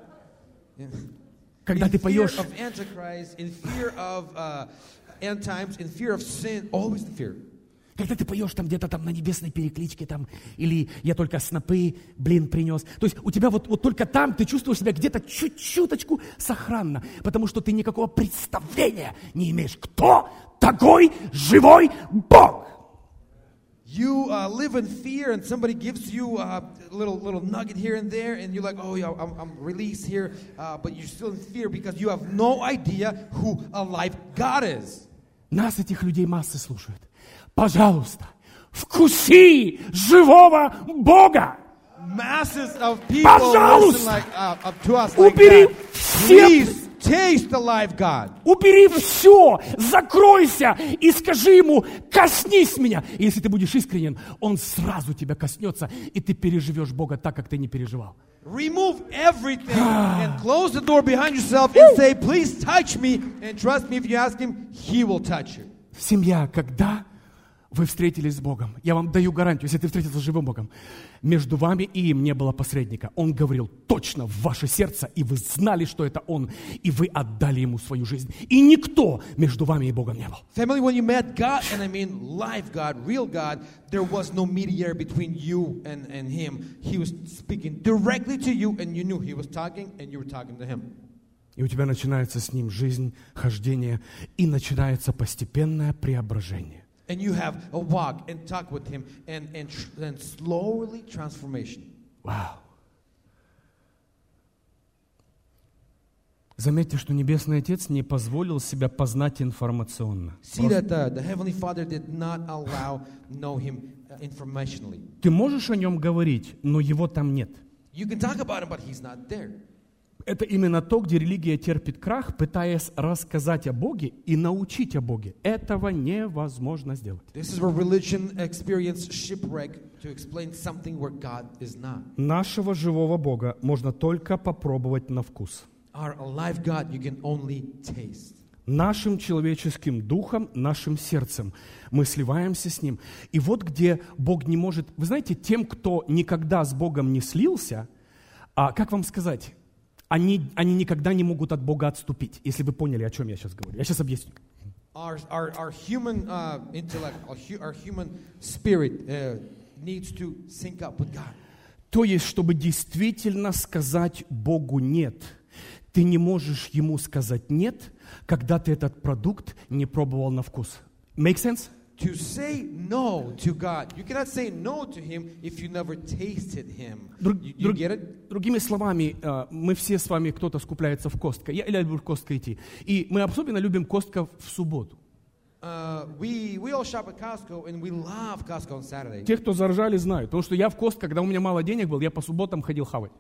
Когда ты поешь...
In fear of Antichrist, in fear of end times, in fear of sin, always in fear.
Когда ты поешь там где-то там на небесной перекличке, там, или я только снопы, принес. То есть у тебя вот только там ты чувствуешь себя где-то чуть-чуточку сохранно, потому что ты никакого представления не имеешь, кто такой живой Бог.
You live in fear, and somebody gives you a little nugget here and there, and you're like, oh yeah, I'm released here, but you're still in fear because you have no idea who alive God is.
Нас, этих людей, массы слушают. Пожалуйста, вкуси живого Бога.
Masses of people listen like, to us like
убери
that.
все.
Please taste the live God.
Убери все, закройся и скажи ему, коснись меня. И если ты будешь искренен, он сразу тебя коснется, и ты переживешь Бога так, как ты не переживал.
Remove everything and close the door behind yourself and say, please touch me. And trust me, if you ask him, he will touch you.
Семья, когда вы встретились с Богом, я вам даю гарантию, если ты встретился с живым Богом, между вами и им не было посредника. Он говорил точно в ваше сердце, и вы знали, что это Он, и вы отдали Ему свою жизнь. И никто между вами и Богом не был.
Family, when you met God, and I mean live God, real God, there was no mediator between you and Him. He was speaking directly to you, and you knew He was talking, and you were talking to Him.
И у тебя начинается с Ним жизнь, хождение, и начинается постепенное преображение.
And you have a walk and talk with him and slowly transformation.
Вау. Заметьте, что Небесный Отец не позволил себя познать информационно.
See that the Heavenly Father did not know him informationally.
Ты можешь о нем говорить, но его там нет.
You can talk about him, but he's not there.
Это именно то, где религия терпит крах, пытаясь рассказать о Боге и научить о Боге. Этого невозможно сделать.
This is where religion experienced shipwreck to explain something where God is not.
Нашего живого Бога можно только попробовать на вкус.
Our alive God you can only taste.
Нашим человеческим духом, нашим сердцем мы сливаемся с Ним. И вот где Бог не может... Вы знаете, тем, кто никогда с Богом не слился, как вам сказать... Они никогда не могут от Бога отступить, если вы поняли, о чем я сейчас говорю. Я сейчас объясню.
Our human intellect, our human spirit needs to sync up with God.
То есть, чтобы действительно сказать Богу «нет», ты не можешь Ему сказать «нет», когда ты этот продукт не пробовал на вкус. Make sense?
To say no to God, you cannot say no to Him if you never tasted Him. You get it?
Другими словами, мы все с вами, кто-то скупляется в Костко. Я люблю в Костко идти. И мы особенно любим Костко в субботу.
We all shop at Costco and we love Costco on Saturday.
Те, кто заржали, знают. Потому что я в Костко, когда у меня мало денег было, я по субботам ходил хавать.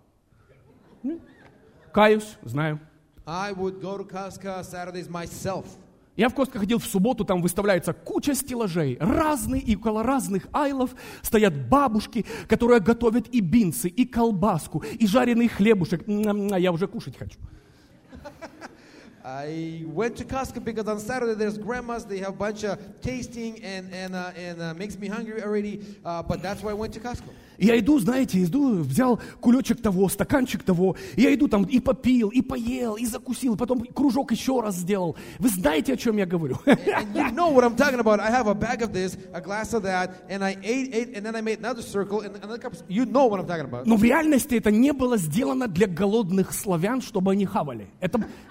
Каюсь, знаю.
I would go to Costco Saturdays myself.
Я в Костко ходил в субботу, там выставляется куча стеллажей, разные, и около разных айлов стоят бабушки, которые готовят и бинсы, и колбаску, и жареный хлебушек. Я уже кушать хочу.
I went to Costco because on Saturday there's grandmas, they have a bunch of tasting and makes me hungry already, but that's why I went to Costco.
Я иду, знаете, взял кулечек того, стаканчик того, и я иду там и попил, и поел, и закусил, потом кружок еще раз сделал. Вы знаете, о чем я говорю?
And you know what I'm talking about. I have a bag of this, a glass of that, and I ate, and then I made another circle, and another cup. You know what I'm talking about.
Но в реальности это не было сделано для голодных славян, чтобы они хавали.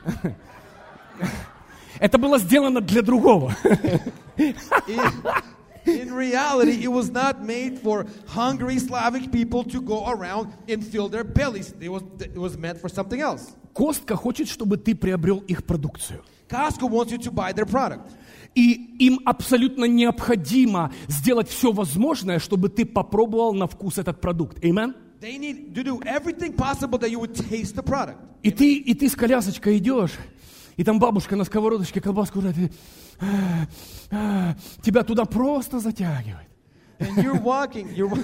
Это было сделано для другого.
In reality, it was not made for hungry Slavic people to go around and fill their bellies. It was meant for something else.
Костка хочет, чтобы ты приобрел их продукцию.
Costco wants you to buy their product.
И им абсолютно необходимо сделать все возможное, чтобы ты попробовал на вкус этот продукт. Amen?
They need to do everything possible that you would taste the product.
И ты с колясочкой идешь, и там бабушка на сковородочке колбаску жарит, тебя туда просто затягивает.
And you're walking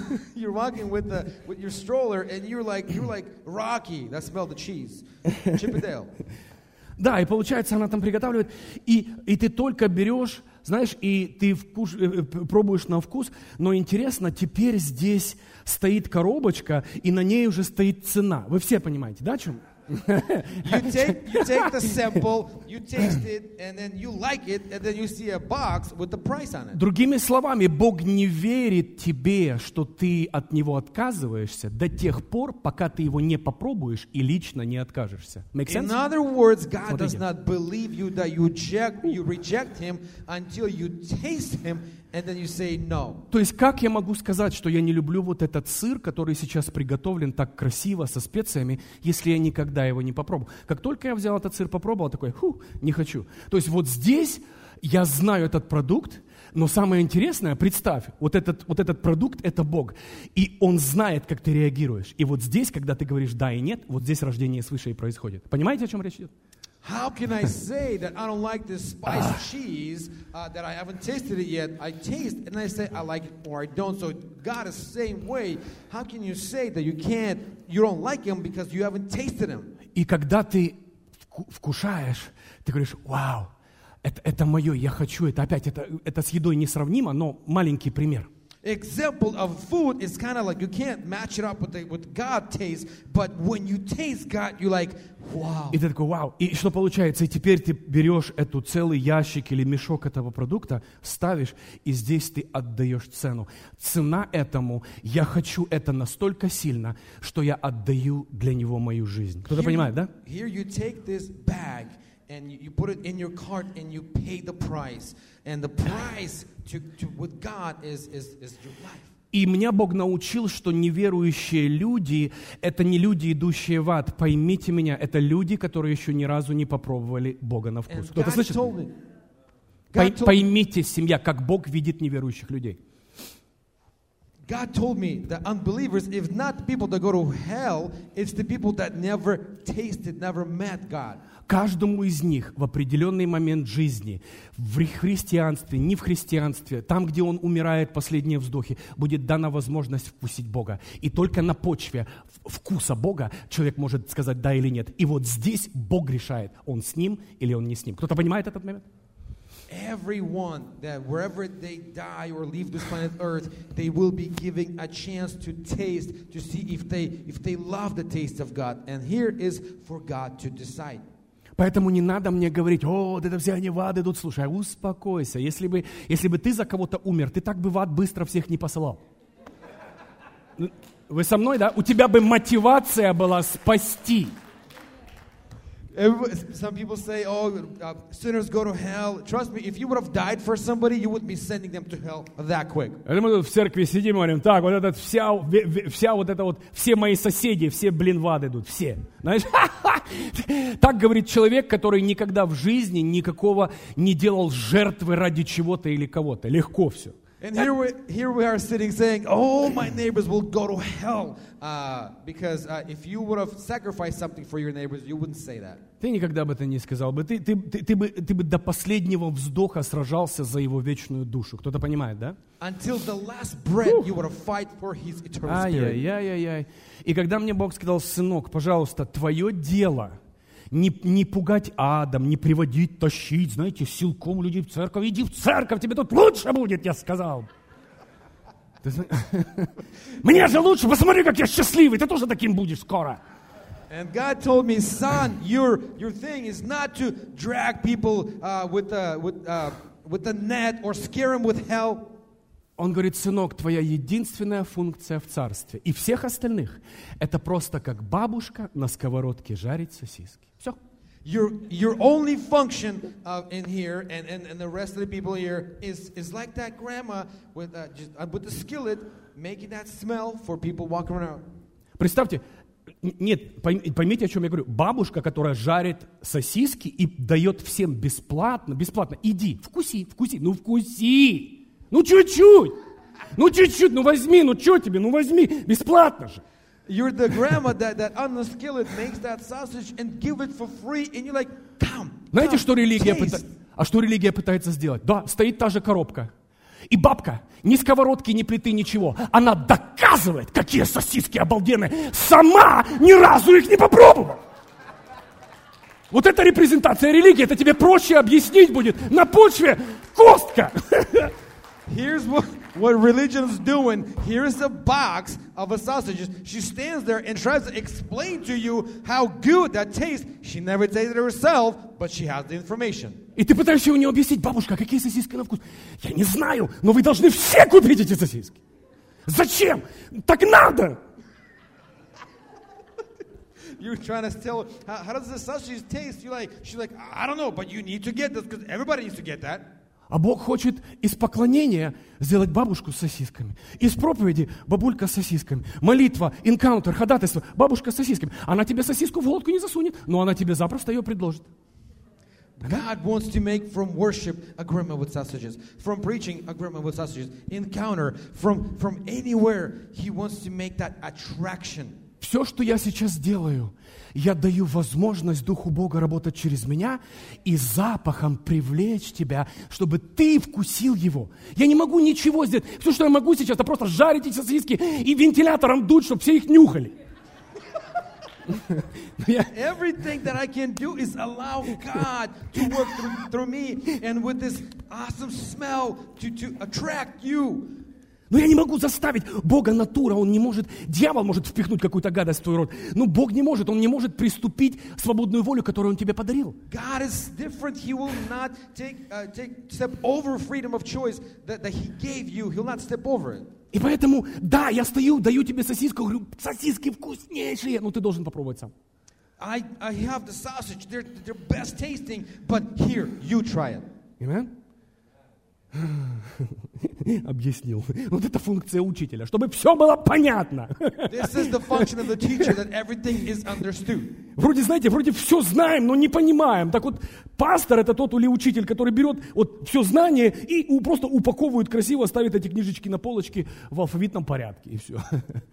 with your stroller, and you're like Rocky. That smelled the cheese. Chip and Dale.
Да, и получается, она там приготавливает, и ты только берешь, знаешь, и ты пробуешь на вкус, но интересно, теперь здесь стоит коробочка, и на ней уже стоит цена. Вы все понимаете, да, о чем?
You take the sample, you taste it, and then you like it, and then you see a box with the price on it.
Другими словами, Бог не верит тебе, что ты от Него отказываешься до тех пор, пока ты Его не попробуешь и лично не откажешься. Make sense?
In other words, God does not believe you that you reject Him until you taste Him, and then you say no.
То есть, как я могу сказать, что я не люблю вот этот сыр, который сейчас приготовлен так красиво, со специями, если я никогда его не попробую? Как только я взял этот сыр, попробовал, такой, не хочу. То есть, вот здесь я знаю этот продукт, но самое интересное, представь, вот этот продукт – это Бог. И Он знает, как ты реагируешь. И вот здесь, когда ты говоришь «да» и «нет», вот здесь рождение свыше и происходит. Понимаете, о чем речь идет?
How can I say that I don't like this spiced cheese that I haven't tasted it yet? I taste and I say I like it or I don't. So God is the same way. How can you say that you don't like Him because you haven't tasted Him?
И когда ты вкушаешь, ты говоришь, вау, это мое, я хочу это. Опять, это с едой несравнимо, но маленький пример.
Example of food is kind of like you can't match it up with God taste, but when you taste God, you're like, wow.
И ты такой, вау. И что получается? И теперь ты берешь эту целый ящик или мешок этого продукта, ставишь, и здесь ты отдаешь цену. Цена этому, я хочу это настолько сильно, что я отдаю для него мою жизнь. Кто-то понимает, да?
Here you take this bag, and you put it in your cart and you pay the price. And the price with God is your life.
И меня Бог научил, что неверующие люди – это не люди, идущие в ад. Поймите меня, это люди, которые еще ни разу не попробовали Бога на вкус. Кто-то слышит? Поймите, семья, как Бог видит неверующих людей.
God told me that unbelievers, if not the people that go to hell, it's the people that never tasted, never met God.
Каждому из них в определенный момент жизни, в христианстве, не в христианстве, там, где он умирает, последние вздохи, будет дана возможность вкусить Бога. И только на почве вкуса Бога человек может сказать да или нет. И вот здесь Бог решает, он с ним или он не с ним. Кто-то понимает этот момент?
Everyone that wherever they die or leave this planet Earth, they will be giving a chance to taste, to see if they love the taste of God. And here is for God to decide.
Поэтому не надо мне говорить, это все они в ад идут. Слушай, успокойся. Если бы ты за кого-то умер, ты так бы в ад быстро всех не посылал. Вы со мной, да? У тебя бы мотивация была спасти.
Some people say, sinners go to hell. Trust me, if you would have died for somebody, you wouldn't be sending them to hell that quick.
Мы тут в церкви сидим и говорим, так, вот это вся вот это вот, все мои соседи, все, в ад идут, все. Знаешь? Так говорит человек, который никогда в жизни никакого не делал жертвы ради чего-то или кого-то. Легко все.
And here we are sitting saying, all my neighbors will go to hell. Because if you would have sacrificed something for your neighbors, you wouldn't say that.
Ты никогда об этом не сказал бы. Ты бы до последнего вздоха сражался за его вечную душу. Кто-то понимает, да?
Until the last breath, you would have fight for his eternal spirit.
Ай-яй-яй-яй. И когда мне Бог сказал, сынок, пожалуйста, твое дело не пугать адом, не приводить, тащить, знаете, силком людей в церковь. Иди в церковь, тебе тут лучше будет, я сказал. Мне же лучше, посмотри, как я счастливый, ты тоже таким будешь скоро.
And God told me, son, your thing is not to drag people with the net or scare them with hell.
Он говорит, сынок, твоя единственная функция в царстве и всех остальных, это просто как бабушка на сковородке жарить сосиски. Все.
Your only function in here and the rest of the people here is like that grandma with the skillet making that smell for people walking around.
Представьте, нет, поймите, о чем я говорю. Бабушка, которая жарит сосиски и дает всем бесплатно, иди, вкуси, ну вкуси, ну чуть-чуть, ну возьми, ну что тебе, ну возьми, бесплатно же.
You're the grandma that on the skillet makes that sausage and give it for free, and you're like, come.
Знаете, что религия пытается сделать? Да, стоит та же коробка. И бабка, ни сковородки, ни плиты, ничего. Она доказывает, какие сосиски обалденные. Сама ни разу их не попробовала. Вот это репрезентация религии. Это тебе проще объяснить будет на почве костка.
Here's what religion's doing. Here's a box of a sausages. She stands there and tries to explain to you how good that tastes. She never tasted it herself, but she has the information.
И ты пытаешься у нее объяснить: бабушка, какие сосиски на вкус? Я не знаю, но вы должны все купить эти сосиски. Зачем? Так надо!
You're trying to tell her, how does the sausage taste? She's like, I don't know, but you need to get this because everybody needs to get that.
А Бог хочет из поклонения сделать бабушку с сосисками. Из проповеди бабулька с сосисками. Молитва, энкаунтер, ходатайство, бабушка с сосисками. Она тебе сосиску в глотку не засунет, но она тебе запросто ее предложит.
God wants to make from worship a grandma with sausages, from preaching a grandma with sausages, encounter, from anywhere. He wants to make that attraction.
Все, что я сейчас делаю, я даю возможность Духу Бога работать через меня и запахом привлечь тебя, чтобы ты вкусил его. Я не могу ничего сделать. Все, что я могу сейчас, это просто жарить эти сосиски и вентилятором дуть, чтобы все их нюхали.
Everything that I can do is allow God to work through me and with this awesome smell to attract you.
Но я не могу заставить. Бога натура, Он не может. Дьявол может впихнуть какую-то гадость в твой рот. Но Бог не может. Он не может приступить свободную волю, которую Он тебе подарил.
God is different. He will not step over freedom of choice that He gave you. He'll not step over it.
И поэтому, да, я стою, даю тебе сосиску, говорю, сосиски вкуснейшие, но ты должен попробовать сам.
I have the sausage. They're best tasting, but here, you try it.
Amen? Объяснил. Вот это функция учителя, чтобы все было понятно.
This is the function of the teacher, that everything is understood.
Вроде, знаете, вроде все знаем, но не понимаем. Так вот, пастор это тот или учитель, который берет вот все знание и просто упаковывает красиво, ставит эти книжечки на полочке в алфавитном порядке, и все.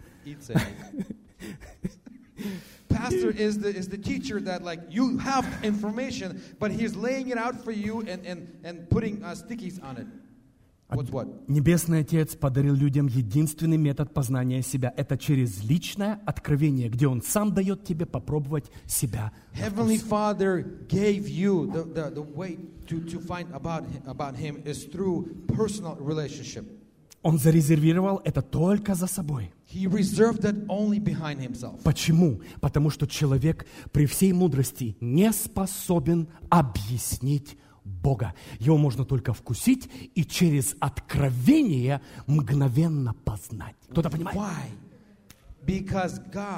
Pastor is the teacher that, like, you have information, but he's laying it out for you and putting stickies on it. What's what?
Небесный Отец подарил людям единственный метод познания себя. Это через личное откровение, где Он сам дает тебе попробовать себя.
Heavenly Father gave you the way to find about Him is through personal relationship.
Он зарезервировал это только за собой.
He reserved that only behind himself.
Почему? Потому что человек при всей мудрости не способен объяснить Бога. Его можно только вкусить и через откровение мгновенно познать. Кто-то понимает?
Why? Because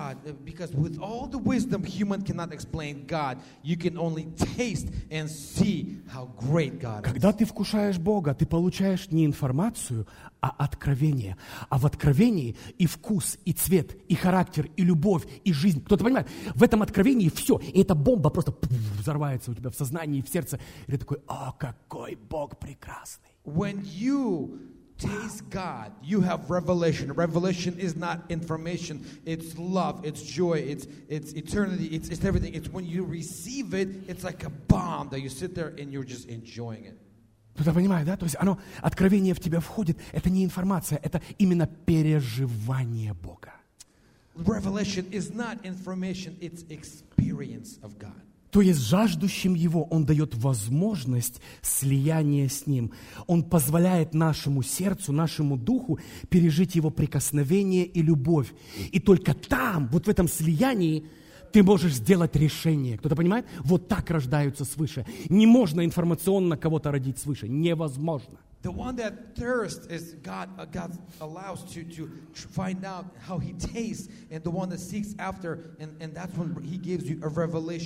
with all the wisdom human cannot explain God, you can only taste and see how great God is.
Когда ты вкушаешь Бога, ты получаешь не информацию, а откровение. А в откровении и вкус, и цвет, и характер, и любовь, и жизнь. Кто-то понимает? В этом откровении все. И эта бомба просто взорвается у тебя в сознании и в сердце. И ты такой: о, какой Бог прекрасный.
When you taste God, you have revelation. Revelation is not information. It's love, it's joy, it's eternity, it's everything. It's when you receive it, it's like a bomb that you sit there and you're just enjoying it.
Кто-то понимает, да? То есть откровение в тебя входит. Это не информация, это именно переживание Бога.
Revelation is not information, it's experience of God.
То есть жаждущим Его Он дает возможность слияния с Ним. Он позволяет нашему сердцу, нашему духу пережить Его прикосновение и любовь. И только там, вот в этом слиянии, ты можешь сделать решение. Кто-то понимает? Вот так рождаются свыше. Не можно информационно кого-то родить свыше. Невозможно.
The one that thirsts is God allows to find out how He tastes, and the one that seeks after, and that's when He gives you a revelation.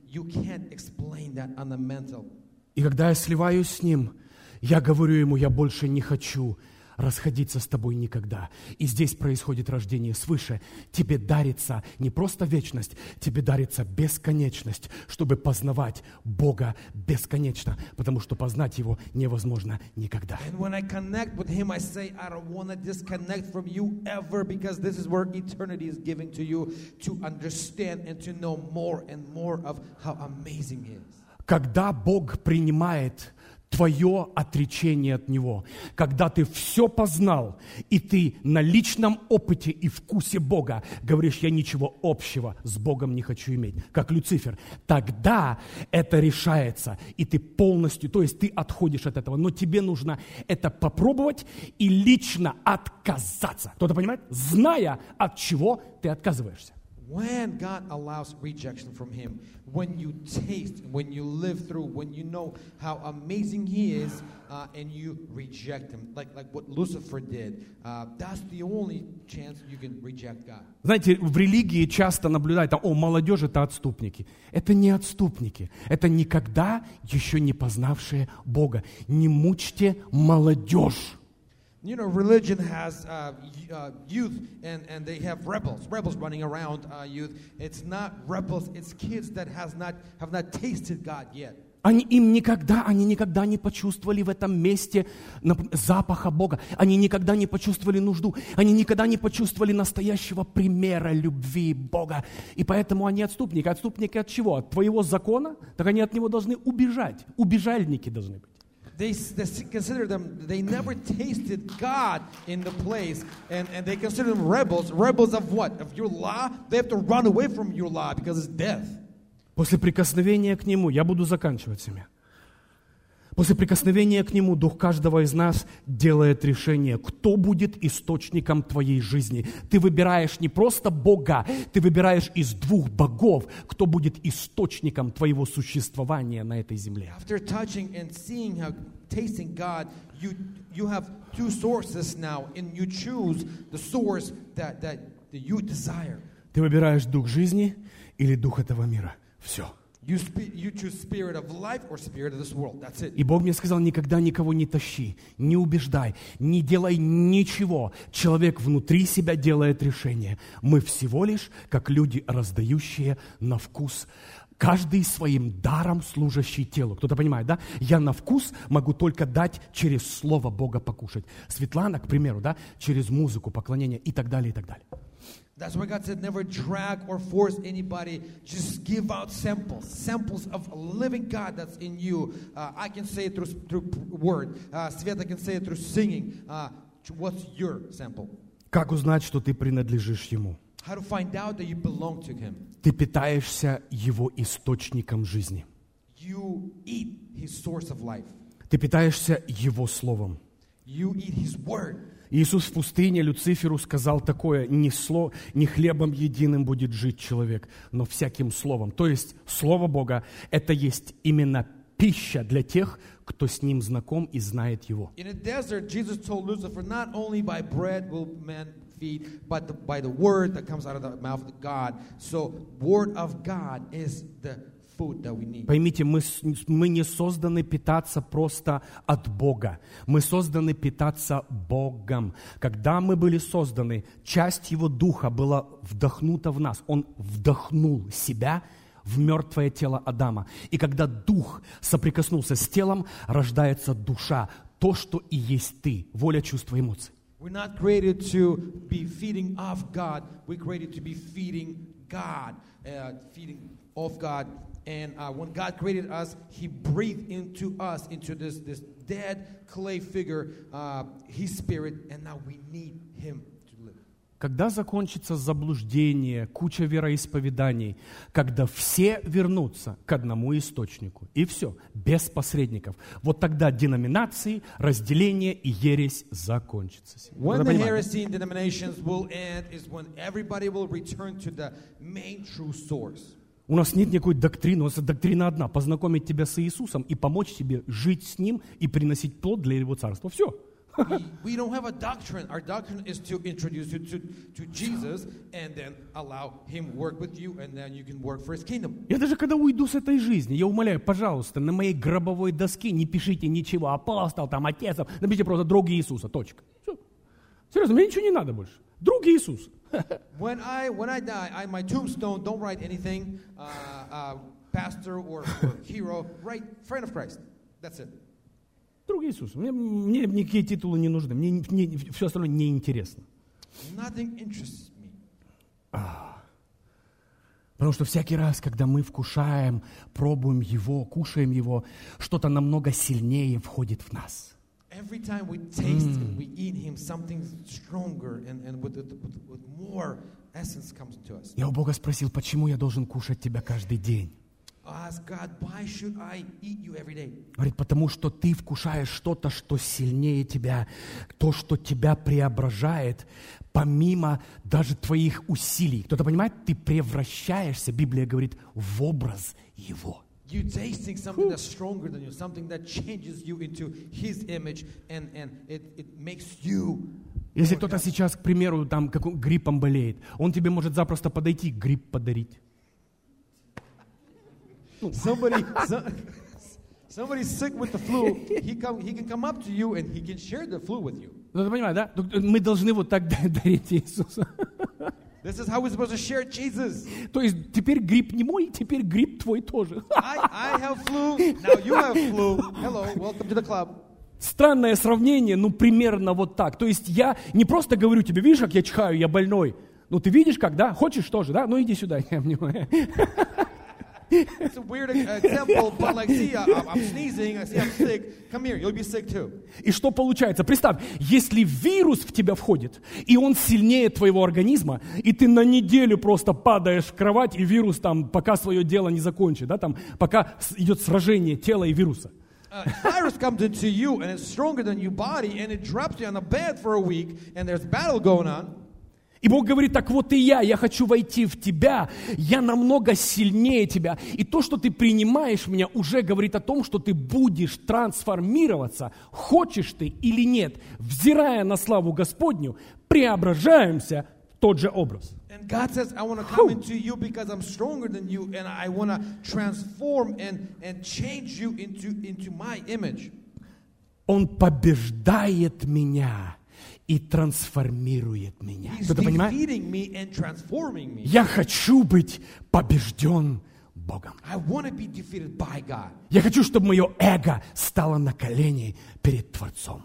you can't explain that on the mental.
И когда я сливаюсь с Ним, я говорю Ему, я больше не хочу расходиться с Тобой никогда. И здесь происходит рождение свыше. Тебе дарится не просто вечность, тебе дарится бесконечность, чтобы познавать Бога бесконечно, потому что познать Его невозможно никогда.
And when I connect with Him, I say, I don't want to disconnect from you ever, because this is where eternity is giving to you to understand and to know more and more of how amazing He is.
Когда Бог принимает твое отречение от Него, когда ты все познал, и ты на личном опыте и вкусе Бога говоришь, я ничего общего с Богом не хочу иметь, как Люцифер, тогда это решается, и ты полностью, то есть ты отходишь от этого, но тебе нужно это попробовать и лично отказаться. Кто-то понимает? Зная, от чего ты отказываешься.
When God allows rejection from Him, when you taste, when you live through, when you know how amazing He is, and you reject Him, like what Lucifer did, that's the only chance you can reject God.
Знаете, в религии часто наблюдают, молодежь это отступники. Это не отступники, это никогда еще не познавшие Бога. Не мучьте молодежь.
You know, religion has youth, and they have rebels running around youth. It's not rebels, it's kids that have not tasted God yet.
Они никогда не почувствовали в этом месте запаха Бога. Они никогда не почувствовали нужду. Они никогда не почувствовали настоящего примера любви Бога. И поэтому они отступники. Отступники от чего? От твоего закона? Так они от него должны убежать. Убежальники должны быть.
They consider them, they never tasted God in the place, and they consider them rebels. Rebels of what? Of your law? They have to run away from your law because it's death.
После прикосновения к Нему, я буду заканчивать семья. После прикосновения к Нему Дух каждого из нас делает решение, кто будет источником твоей жизни. Ты выбираешь не просто Бога, ты выбираешь из двух богов, кто будет источником твоего существования на этой земле.
After touching and seeing how, tasting God, you have two sources now, and you choose the source that you desire.
Ты выбираешь дух жизни или дух этого мира. Все.
You choose spirit of life or spirit of this world. That's it.
И Бог мне сказал, никогда никого не тащи, не убеждай, не делай ничего. Человек внутри себя делает решение. Мы всего лишь, как люди, раздающие на вкус, каждый своим даром служащий телу. Кто-то понимает, да? Я на вкус могу только дать через Слово Бога покушать. Светлана, к примеру, да? Через музыку, поклонение и так далее, и так далее.
That's why God said, never drag or force anybody. Just give out samples of a living God that's in you. I can say it through word. Sveta can say it through singing. What's your sample?
Как узнать, что ты принадлежишь Ему?
How to find out that you belong to Him?
Ты питаешься Его источником жизни.
You eat His source of life.
Ты питаешься Его Словом.
You eat His word.
Иисус в пустыне Люциферу сказал такое: не хлебом единым будет жить человек, но всяким словом. То есть Слово Бога — это есть именно пища для тех, кто с Ним знаком и знает Его.
In a desert, Jesus told Lucifer, not only by bread will man feed, but by the word that comes out of the mouth of God. So, word of God is the food that we need.
Поймите, мы не созданы питаться просто от Бога. Мы созданы питаться Богом. Когда мы были созданы, часть Его Духа была вдохнута в нас. Он вдохнул себя в мертвое тело Адама. И когда Дух соприкоснулся с телом, рождается душа. То, что и есть ты. Воля, чувства, эмоции.
We're not created to be feeding off God. We're created to be feeding God. Feeding off God. And when God created us, He breathed into us, into this dead clay figure, His Spirit, and now we need Him to live.
Когда закончится заблуждение, куча вероисповеданий, когда все вернутся к одному источнику, и все, без посредников, вот тогда деноминации, разделение и ересь закончатся.
When the heresy in denominations will end is when everybody will return to the main true source.
У нас нет никакой доктрины, у нас доктрина одна: познакомить тебя с Иисусом и помочь тебе жить с Ним и приносить плод для Его Царства. Все.
We don't have a doctrine. Our doctrine is to introduce you to Jesus and then allow Him work with you, and then you can work for His kingdom.
Я даже когда уйду с этой жизни, я умоляю, пожалуйста, на моей гробовой доске не пишите ничего, апостол, там, отец, напишите просто друг Иисуса, точка. Все. Серьезно, мне ничего не надо больше. Друг Иисуса.
When I die, my tombstone, don't write anything, pastor or hero, write friend of Christ. That's it.
Друг Иисуса. Мне никакие титулы не нужны, мне все остальное не интересно.
Nothing interests me.
Потому что всякий раз, когда мы вкушаем, пробуем Его, кушаем Его, что-то намного сильнее входит в нас.
Every time we taste and we eat Him, something stronger and with more essence comes to us.
Я у Бога спросил, почему я должен кушать Тебя каждый день?
Ask God, why should I eat you every day?
Говорит, потому что ты вкушаешь что-то, что сильнее тебя, то, что тебя преображает, помимо даже твоих усилий. Кто-то понимает, ты превращаешься, Библия говорит, в образ Его.
You tasting something that's stronger than you, something that changes you into His image, and it makes you.
Если кто-то сейчас, к примеру, там гриппом болеет, он тебе может запросто подойти, грипп подарить.
Somebody's sick with the flu. He can come up to you and he can share the flu with you.
Ну, ты понимаешь, да? Мы должны вот так дарить Иисуса.
This is how we're supposed to share Jesus.
То есть теперь грипп не мой, теперь грипп твой тоже.
I have flu, now you have flu. Hello, welcome to the club.
Странное сравнение, ну примерно вот так. То есть я не просто говорю тебе, видишь, как я чихаю, я больной. Ну ты видишь как, да? Хочешь тоже, да? Ну иди сюда.
It's a weird example, but like, see, I'm sneezing, I see I'm sick. Come here, you'll be sick too.
И что получается? Представь, если вирус в тебя входит, и он сильнее твоего организма, и ты на неделю просто падаешь в кровать, и вирус там, пока свое дело не закончит, да, там, пока идет сражение тела и вируса.
Virus comes into you, and it's stronger than your body, and it drops you on a bed for a week, and there's battle going on.
И Бог говорит, так вот и я хочу войти в тебя, я намного сильнее тебя. И то, что ты принимаешь меня, уже говорит о том, что ты будешь трансформироваться, хочешь ты или нет. Взирая на славу Господню, преображаемся в тот же образ.
And God says, I want to come into you because I'm stronger than you, and I want to transform and change you into my image.
Он побеждает меня и трансформирует меня. Кто-то понимает? Я хочу быть побежден Богом. Я хочу, чтобы мое эго стало на колени перед Творцом.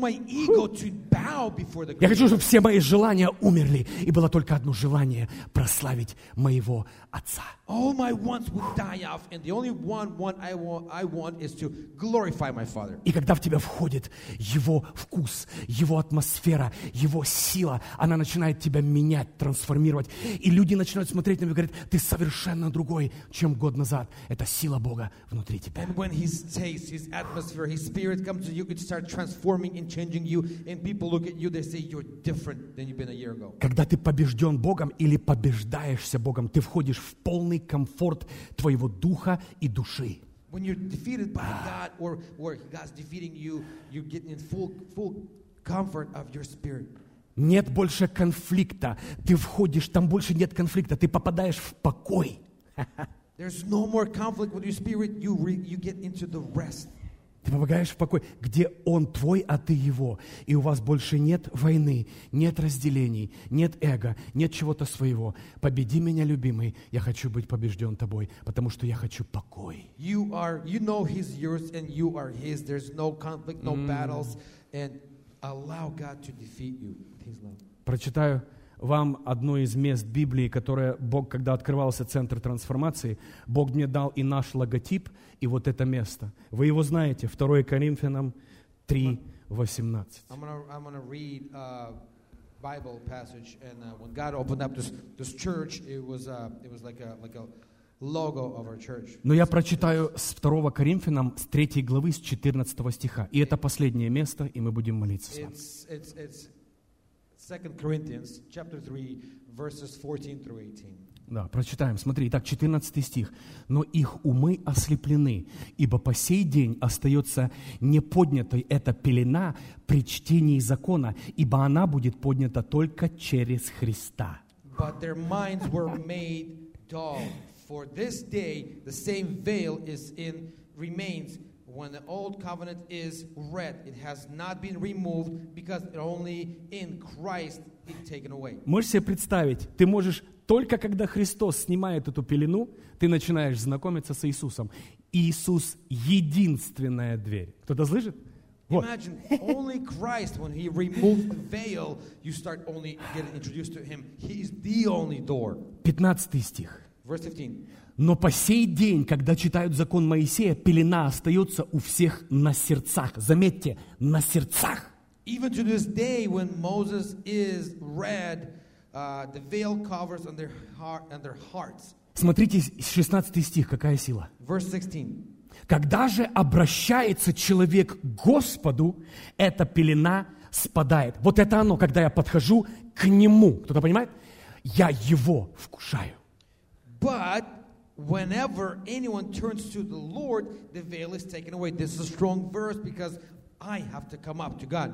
Я хочу, чтобы все мои желания умерли, и было только одно желание – прославить моего Отца.
All my wants would die off, and the only one I want is to glorify my Father.
И когда в тебя входит Его вкус, Его атмосфера, Его сила, она начинает тебя менять, трансформировать. И люди начинают смотреть на меня и говорят, ты совершенно другой, чем год назад. Это сила Бога внутри тебя.
And when His taste, His atmosphere, His Spirit comes to you, it starts transforming and changing you. And people look at you, they say, you're different than you've been a year ago.
Когда ты побежден Богом или побеждаешь Богом, ты входишь в полный комфорт твоего духа и души.
When you're defeated by God or God's defeating you, you get in full comfort of your spirit.
Нет больше конфликта. Ты входишь, там больше нет конфликта. Ты попадаешь в покой.
There's no more conflict with your spirit. You get into the rest.
Ты попадаешь в покой, где Он твой, а ты Его. И у вас больше нет войны, нет разделений, нет эго, нет чего-то своего. Победи меня, любимый, я хочу быть побежден тобой, потому что я хочу покой.
You know He's yours and you are His. There's no conflict, no battles, and allow God to defeat you with His love.
Прочитаю вам одно из мест Библии, которое Бог, когда открывался Центр трансформации, Бог мне дал и наш логотип, и вот это место. Вы его знаете, 2 Коринфянам 3:18.
I'm gonna read a Bible passage, and when God opened up this church, it was like a logo of our church.
Но я прочитаю с 2 Коринфянам, с 3 главы, с 14 стиха. И это последнее место, и мы будем молиться с вами.
It's 2 Corinthians chapter 3, verses 14 through 18.
Да, прочитаем. Смотри, итак, 14 стих. «Но их умы ослеплены, ибо по сей день остается неподнятой эта пелена при чтении закона, ибо она будет поднята только через Христа».
But their minds were made dull. For this day the same veil remains when the old covenant is read. It has not been removed because only in Christ it's taken away.
Можешь себе представить, ты можешь только когда Христос снимает эту пелену, ты начинаешь знакомиться с Иисусом. Иисус — единственная дверь. Кто-то слышит? Вот.
Imagine only Christ, when He removed the veil, you start only getting introduced to Him. He is the only door.
15 стих.
Verse 15.
«Но по сей день, когда читают закон Моисея, пелена остается у всех на сердцах». Заметьте, на сердцах.
Even to this day, when Moses is read, the veil covers on their hearts.
Смотрите, 16 стих, какая сила.
Verse 16.
«Когда же обращается человек к Господу, эта пелена спадает». Вот это оно, когда я подхожу к Нему. Кто-то понимает? Я Его вкушаю.
But whenever anyone turns to the Lord, the veil is taken away. This is a strong verse because I have to come up to God.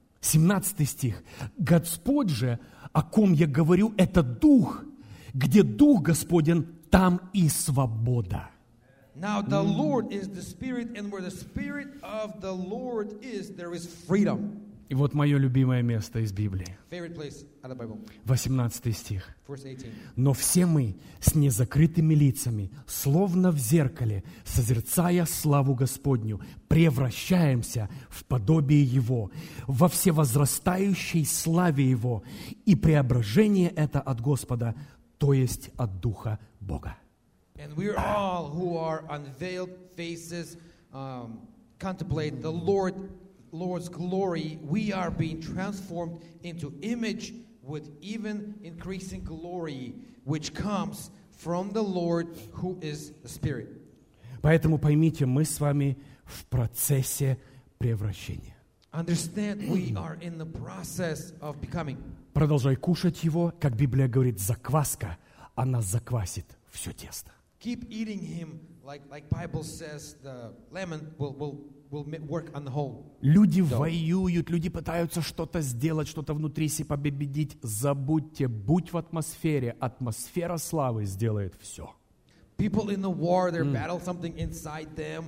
17 стих. «Господь же, о ком я говорю, это Дух. Где Дух Господень, там и свобода».
Now the Lord is the Spirit, and where the Spirit of the Lord is, there is freedom.
И вот мое любимое место из Библии.
Favorite place out of the Bible.
18 стих.
Verse 18.
«Но все мы с незакрытыми лицами, словно в зеркале, созерцая славу Господню, превращаемся в подобие Его, во всевозрастающей славе Его, и преображение это от Господа, то есть от Духа Бога».
And we're all who are unveiled faces contemplate the Lord's glory. We are being transformed into image with even increasing glory, which comes from the Lord who is the Spirit.
Поэтому поймите, мы с вами в процессе превращения.
Understand, we are in the process of becoming.
Продолжай кушать его, как Библия говорит, закваска, она заквасит все тесто.
Keep eating him, like Bible says, the lemon will work on the whole.
Люди воюют, люди пытаются что-то сделать, что-то внутри себя победить. Забудьте, будь в атмосфере. Атмосфера славы сделает все.
People in the war, they're battle something inside them.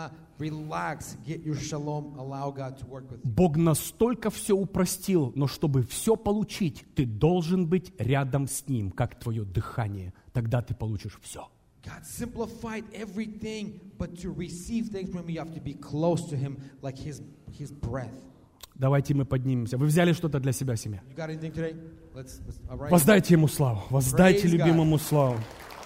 Relax, get your shalom, allow God to work with you.
Бог настолько все упростил, но чтобы все получить, ты должен быть рядом с Ним, как твое дыхание. Тогда ты получишь все.
God simplified everything, but to receive things from Him, you have to be close to Him, like His breath.
Давайте мы поднимемся. Вы взяли что-то для себя, семья?
You got anything today? Let's all right.
Воздайте Ему славу. Воздайте
Praise
любимому славу.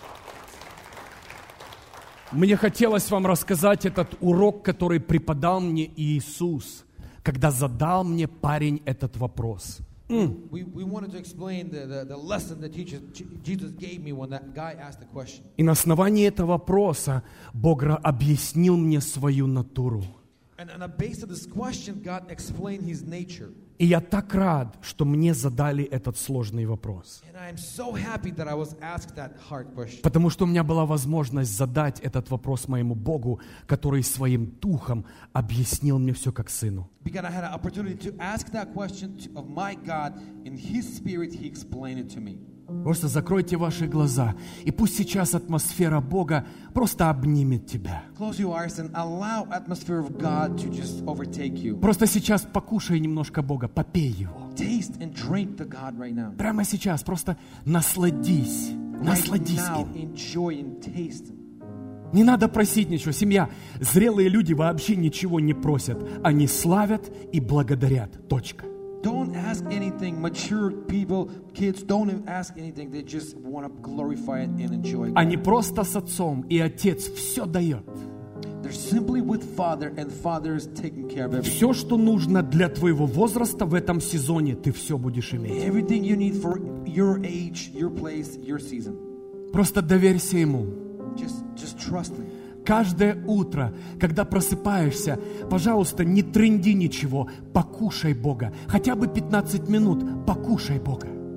Мне хотелось вам рассказать этот урок, который преподал мне Иисус, когда задал мне парень этот вопрос.
We wanted to explain the lesson that Jesus gave me when that guy asked the question.
И на основании этого вопроса Бог объяснил мне свою натуру.
And on the basis of this question, God explained His nature.
И я так рад, что мне задали этот сложный вопрос.
And I'm so happy that I was asked that hard question.
Потому что у меня была возможность задать этот вопрос моему Богу, который своим духом объяснил мне все как сыну.
Because I had an opportunity to ask that question of my God. In His Spirit, He explained it to me.
Просто закройте ваши глаза, и пусть сейчас атмосфера Бога просто обнимет тебя.
Close your eyes and allow atmosphere of God to just overtake you.
Просто сейчас покушай немножко Бога, попей Его.
Taste and drink the God right now.
Прямо сейчас просто насладись, насладись
Right now,
им.
enjoy and taste.
Не надо просить ничего. Семья, зрелые люди вообще ничего не просят. Они славят и благодарят. Точка.
Don't ask anything. Mature people, kids, don't ask anything. They just want to glorify it and enjoy it.
Они просто с отцом, и отец все дает.
They're simply with Father, and Father is taking care of everything.
Все, что нужно для твоего возраста в этом сезоне, ты все будешь иметь.
Everything you need for your age, your place, your season.
Просто доверься Ему.
Just trust Him.
Каждое утро, когда просыпаешься, пожалуйста, не трынди ничего, покушай Бога. Хотя бы 15 минут покушай Бога.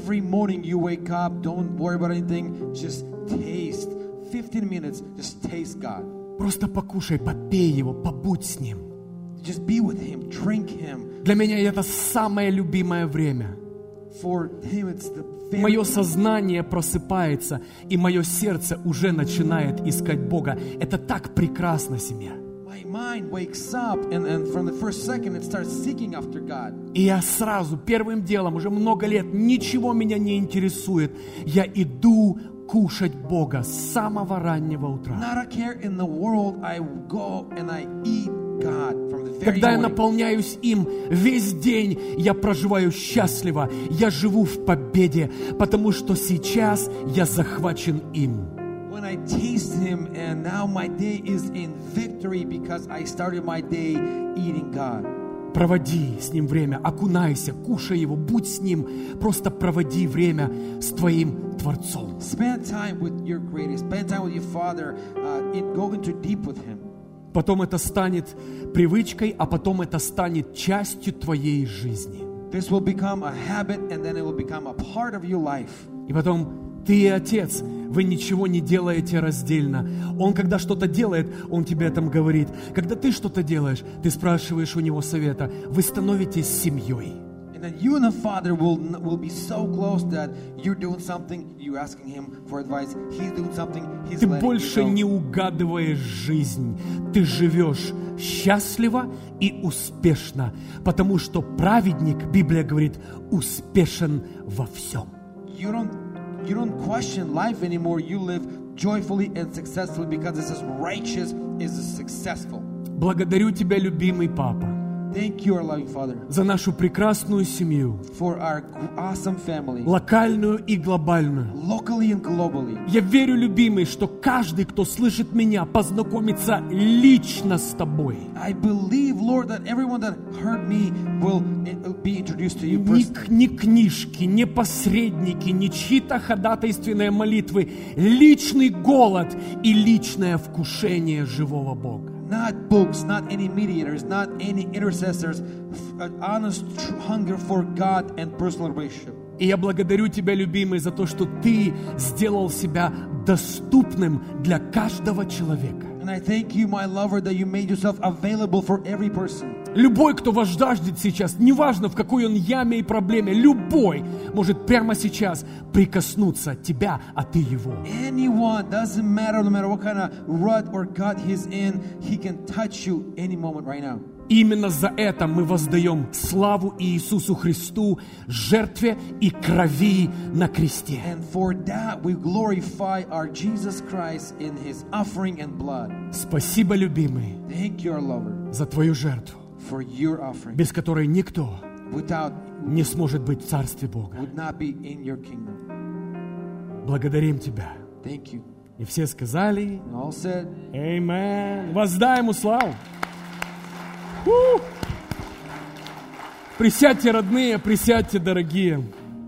every morning you wake up, don't worry about anything, just taste. 15 minutes, just taste God.
Просто покушай, попей Его, побудь с Ним.
Just be with Him, drink Him.
Для меня это самое любимое время.
For Him, it's the very
Мое сознание просыпается, и мое сердце уже начинает искать Бога. Это так прекрасно, семья.
My mind wakes up, and from the first second, it starts seeking after God.
И я сразу, первым делом, уже много лет, ничего меня не интересует. Я иду кушать Бога с самого раннего утра.
Not a care in the world, I go and I eat God from the very
Когда я
morning.
наполняюсь им весь день, я проживаю счастливо, я живу в победе, потому что сейчас я захвачен им.
When I taste Him, and now my day is in victory because I started my day eating God.
Проводи с Ним время, окунайся, кушай Его, будь с Ним, просто проводи время с Твоим Творцом.
Spend time with your Creator. Spend time with your Father. Go into deep with Him.
Потом это станет привычкой, а потом это станет частью твоей жизни.
This will become a habit, and then it will become a part of your life.
И потом ты и Отец, вы ничего не делаете раздельно. Он, когда что-то делает, Он тебе о этом говорит. Когда ты что-то делаешь, ты спрашиваешь у Него совета. Вы становитесь семьей.
And then you and the Father will be so close that you're doing something, you're asking Him for advice. He's doing something, He's
Ты
letting
больше
you
не
know.
угадываешь жизнь. Ты живешь счастливо и успешно. Потому что праведник, Библия говорит, успешен во всем.
You don't question life anymore. You live joyfully and successfully because it says righteous is successful.
Благодарю Тебя, любимый Папа,
Thank you, our loving Father,
за нашу прекрасную семью,
for our awesome family,
локальную и глобальную.
locally and globally.
Я верю, любимый, что каждый, кто слышит меня, познакомится лично с Тобой.
I believe, Lord, that everyone that heard me will be introduced to you
Ни,
personally.
ни книжки, ни посредники, ни чьи-то ходатайственные молитвы, личный голод и личное вкушение живого Бога.
Not books, not any mediators, not any intercessors, an honest hunger for God and personal relationship.
И я благодарю Тебя, любимый, за то, что Ты сделал себя доступным для каждого человека.
And I thank you, my lover, that you made yourself available for every person.
Любой, кто вас жаждет сейчас, неважно, в какой он яме и проблеме, любой может прямо сейчас прикоснуться тебя, а ты его.
Anyone, doesn't matter, no matter what kind of rut or gut he's in, he can touch you any moment right now.
Именно за это мы воздаем славу Иисусу Христу, жертве и крови на кресте.
And for that we glorify our Jesus Christ in His offering and blood.
Спасибо, любимый,
Thank you, our lover,
за твою жертву,
for your offering.
без которой никто
Without,
не сможет быть в Царстве Бога.
would not be in your kingdom.
Благодарим Тебя.
Thank you.
И все сказали,
And all said,
Аминь. Воздай Ему славу. Присядьте, родные, присядьте, дорогие.